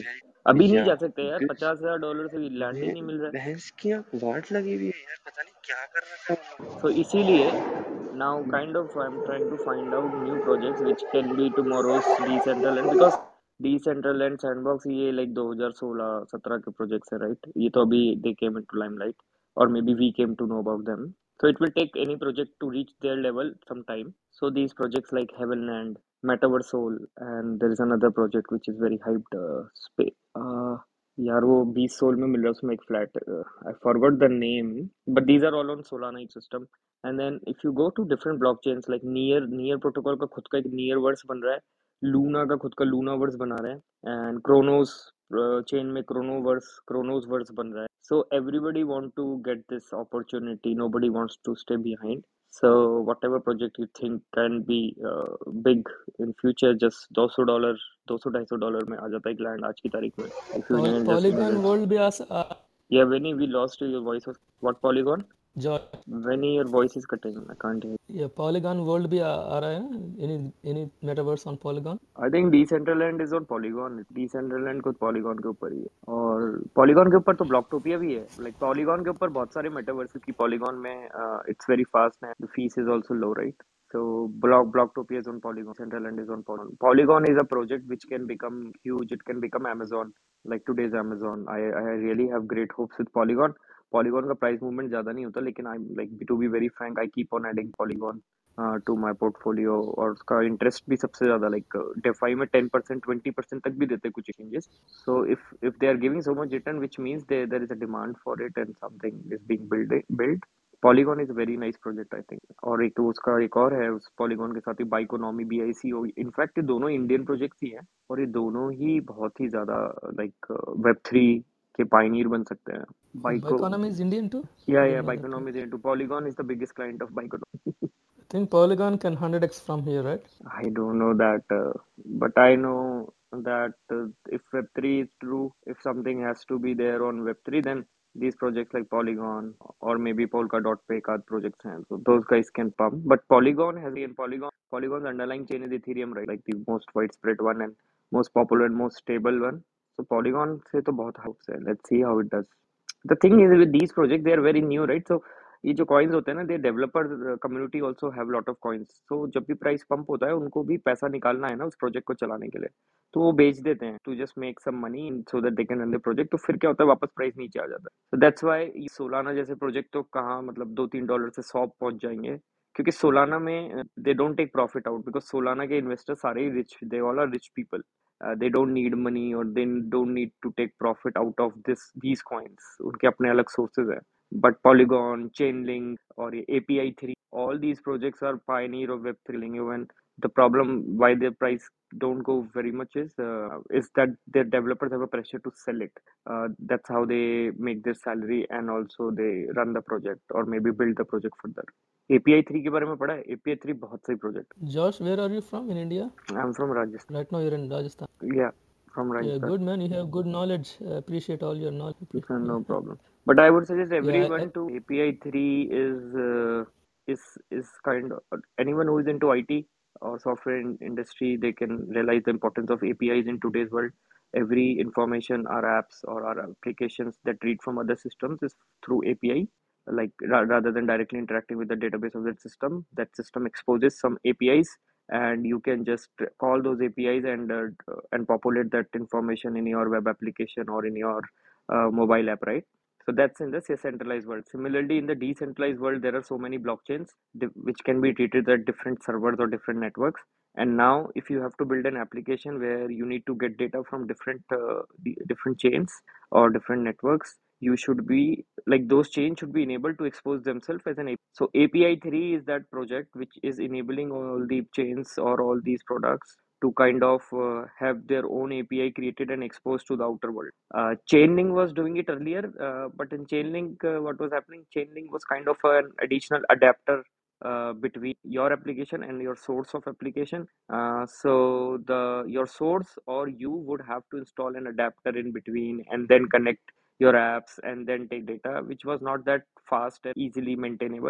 अभी नहीं या जा सकते यार, because पचास हजार dollar से land ही मैं नहीं मिल रहा है। भैंस की आंख वाट लगी हुई है यार, पता नहीं क्या कर रखा है उन So इसीलिए now kind of I'm trying to find out new projects which can be tomorrow's Decentraland, because Decentraland Sandbox ये like twenty sixteen-seventeen के projects है, right? ये तो अभी they came into limelight, or maybe we came to know about them. So it will take any project to reach their level sometime. So these projects like Heavenland, Metaverse Soul, and there is another project which is very hyped, uh, space. Uh, यार वो बीस soul में मिल रहा है उसमें एक flat, I forgot the name, but these are all on Solana ecosystem. And then if you go to different blockchains like Near Near protocol का खुद का एक नियर वर्स बन रहा है, लूना का खुद का लूना वर्स बना रहे हैं, एंड क्रोनोस चेन में क्रोनोवर्स क्रोनोस वर्स बन रहा है. So everybody want to get this opportunity, nobody wants to stay behind. So whatever project you think can be uh, big in future, just दो सौ dollar दो सौ ढाई सौ डॉलर में आ जाता है क्लाइंट आज की तारीख में. If you Poly- can just Polygon invest. World भी आ स- आ- Yeah, Vinny, we lost you. Your voice was what? Polygon? George, Vinny, your voice is cutting. I can't hear. ये Polygon World भी आ, आ रहा है ना? Any any metaverse on Polygon? I think Decentraland is on Polygon. Decentraland खुद Polygon के ऊपर ही है, और Polygon के ऊपर तो Blocktopia भी है. Like Polygon के ऊपर बहुत सारे metaverse की Polygon में uh, it's very fast and the fees is also low, right? So Block Blocktopia is on Polygon. Decentraland is on Polygon. Polygon is a project which can become huge. It can become Amazon, like today's Amazon. I I really have great hopes with Polygon. Polygon का price movement ज़्यादा नहीं होता, लेकिन I'm like, to be very frank, I keep on adding Polygon uh, to my portfolio, और उसका interest भी सबसे ज़्यादा लाइक डेफाई में टेन परसेंट ट्वेंटी परसेंट तक भी देते हैं कुछ exchanges. So if if they are giving so much return which means there there is a demand for it and something is being build. Polygon is very nice project I think. और एक तो उसका एक और है उस polygon के साथ ही बाइकोनॉमी बी आई सी हो. इनफैक्ट ये दोनों इंडियन प्रोजेक्ट्स ही हैं, और ये दोनों ही बहुत ही ज़्यादा लाइक वेब थ्री के पायनियर बन सकते हैं. बाइको Biconomy is Indian too? या I या didn't know that. बाइकोनॉमी is into Polygon is the biggest client of Biconomy. I think Polygon can one hundred x from here, right? I don't know that, uh, but I know that uh, if Web three is true, if something has to be there on Web three, then these projects like Polygon or maybe Polka.pay card projects हैं, so those guys can pump. But Polygon has in Polygon Polygon's underlying chain is Ethereum, right? Like the most widespread one and most popular and most stable one. So Polygon से तो बहुत hopes है. Let's see how it does. The thing is with these projects, they are very new, right? So ये जो coins होते हैं ना, they developer community also have lot of coins. So जब भी प्राइस पंप होता है उनको भी पैसा निकालना है ना उस प्रोजेक्ट को चलाने के लिए, तो वो बेच देते हैं to just make some money so that they can run the project. तो फिर क्या होता है, वापस प्राइस नीचे आ जाता है. तो दैट्स व्हाई सोलाना जैसे प्रोजेक्ट तो कहाँ मतलब दो तीन डॉलर से सौ पहुंच जाएंगे, क्योंकि सोलाना में they don't take profit out, because Solana के इन्वेस्टर सारे ही rich, they all are rich people. They don't need money और they don't need to take profit out of this these coins. उनके अपने अलग सोर्सेज है. But Polygon, Chainlink, or A P I three, all these projects are pioneer of Web three. Even the problem why their price don't go very much is uh, is that their developers have a pressure to sell it. Uh, that's how they make their salary, and also they run the project or maybe build the project further. A P I three के बारे में पढ़ा है? A P I three बहुत सही project. Josh, where are you from in India? I'm from Rajasthan. Right now you're in Rajasthan. Yeah, from Yeah, Rajasthan. good man. You have good knowledge. I appreciate all your knowledge. No problem. But I would suggest Yeah, I, everyone I, to A P I three is uh, is is kind of anyone who is into I T or software in industry, they can realize the importance of A P Is in today's world. Every information, our apps or our applications that read from other systems is through A P I. Like ra- rather than directly interacting with the database of that system, that system exposes some A P Is, and you can just call those A P Is and uh, and populate that information in your web application or in your uh, mobile app, right? So that's in the centralized world. Similarly, in the decentralized world, there are so many blockchains which can be treated at different servers or different networks. And now, if you have to build an application where you need to get data from different uh, different chains or different networks, you should be like those chains should be enabled to expose themselves as an A P I. So A P I three is that project which is enabling all the chains or all these products to kind of uh, have their own A P I created and exposed to the outer world. Uh, Chainlink was doing it earlier, uh, but in Chainlink, uh, what was happening? Chainlink was kind of an additional adapter uh, between your application and your source of application. Uh, so the your source or you would have to install an adapter in between and then connect your apps and then take data, which was not that fast and easily maintainable.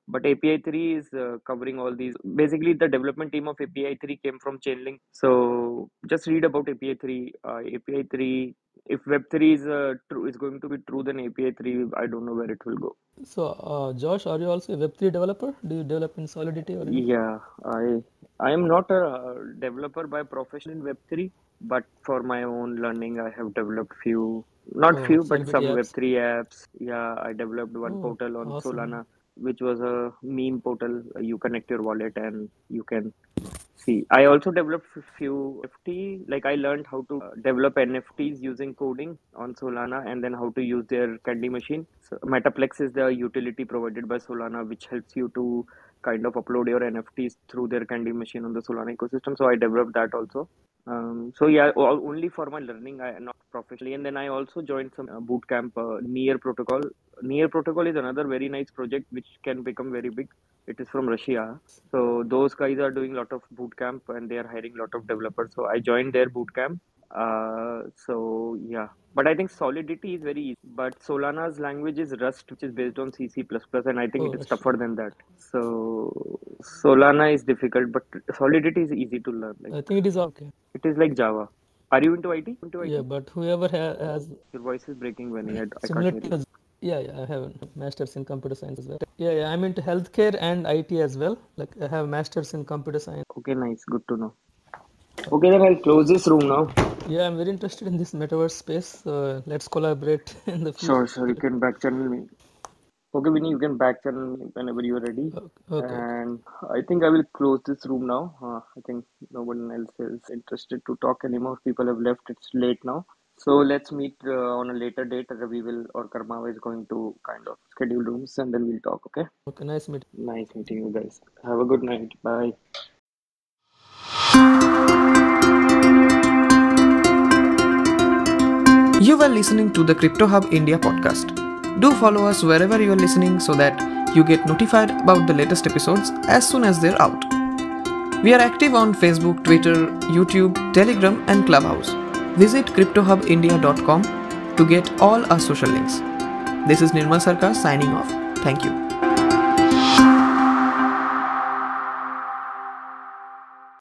But A P I three is uh, covering all these. Basically, the development team of A P I three came from Chainlink. So just read about A P I three. Uh, A P I three. If Web three is uh, true, is going to be true, then A P I three, I don't know where it will go. So, uh, Josh, are you also a Web three developer? Do you develop in Solidity or anything? Yeah, I I am not a developer by profession in Web three, but for my own learning, I have developed few, not Oh, few, but Solidity some Web apps. three apps. Yeah, I developed one Oh, portal on awesome. Solana, which was a meme portal. You connect your wallet and you can see. I also developed f- few N F T. Like I learned how to uh, develop N F Ts using coding on Solana, and then how to use their Candy Machine. So Metaplex is the utility provided by Solana, which helps you to kind of upload your N F Ts through their Candy Machine on the Solana ecosystem. So I developed that also. Um, so yeah, o- only for my learning, I not professionally. And then I also joined some uh, bootcamp, uh, Near Protocol. Near Protocol is another very nice project which can become very big. It is from Russia. So those guys are doing a lot of bootcamp and they are hiring a lot of developers. So I joined their bootcamp. Uh, so yeah, but I think Solidity is very easy. But Solana's language is Rust, which is based on C, C++, and I think Oh, it is Russia. tougher than that. So Solana is difficult, but Solidity is easy to learn. Like I think it is okay. it is like Java. Are you into I T? Into Yeah, I T? but whoever ha- has Your voice is breaking, Vinny. I, I can't similar hear you. to, yeah, yeah, I have a master's in computer science as well. Yeah, yeah, I'm into healthcare and I T as well. Like I have masters in computer science. Okay, nice. Good to know. Okay, then I'll close this room now. Yeah, I'm very interested in this metaverse space. So let's collaborate in the future. Sure, sure. You can back channel me. Okay, Vinny, you can back channel me whenever you're ready. Okay, okay. okay. And I think I will close this room now. Uh, I think no one else is interested to talk anymore. People have left. It's late now. So let's meet uh, on a later date. Ravi will or Karma is going to kind of schedule rooms and then we'll talk. Okay. Okay, nice meeting. Nice meeting you guys. Have a good night. Bye. You were listening to the Crypto Hub India podcast. Do follow us wherever you are listening so that you get notified about the latest episodes as soon as they're out. We are active on Facebook, Twitter, YouTube, Telegram, and Clubhouse. Visit crypto hub india dot com to get all our social links. This is Nirmal Sarkar signing off. Thank you.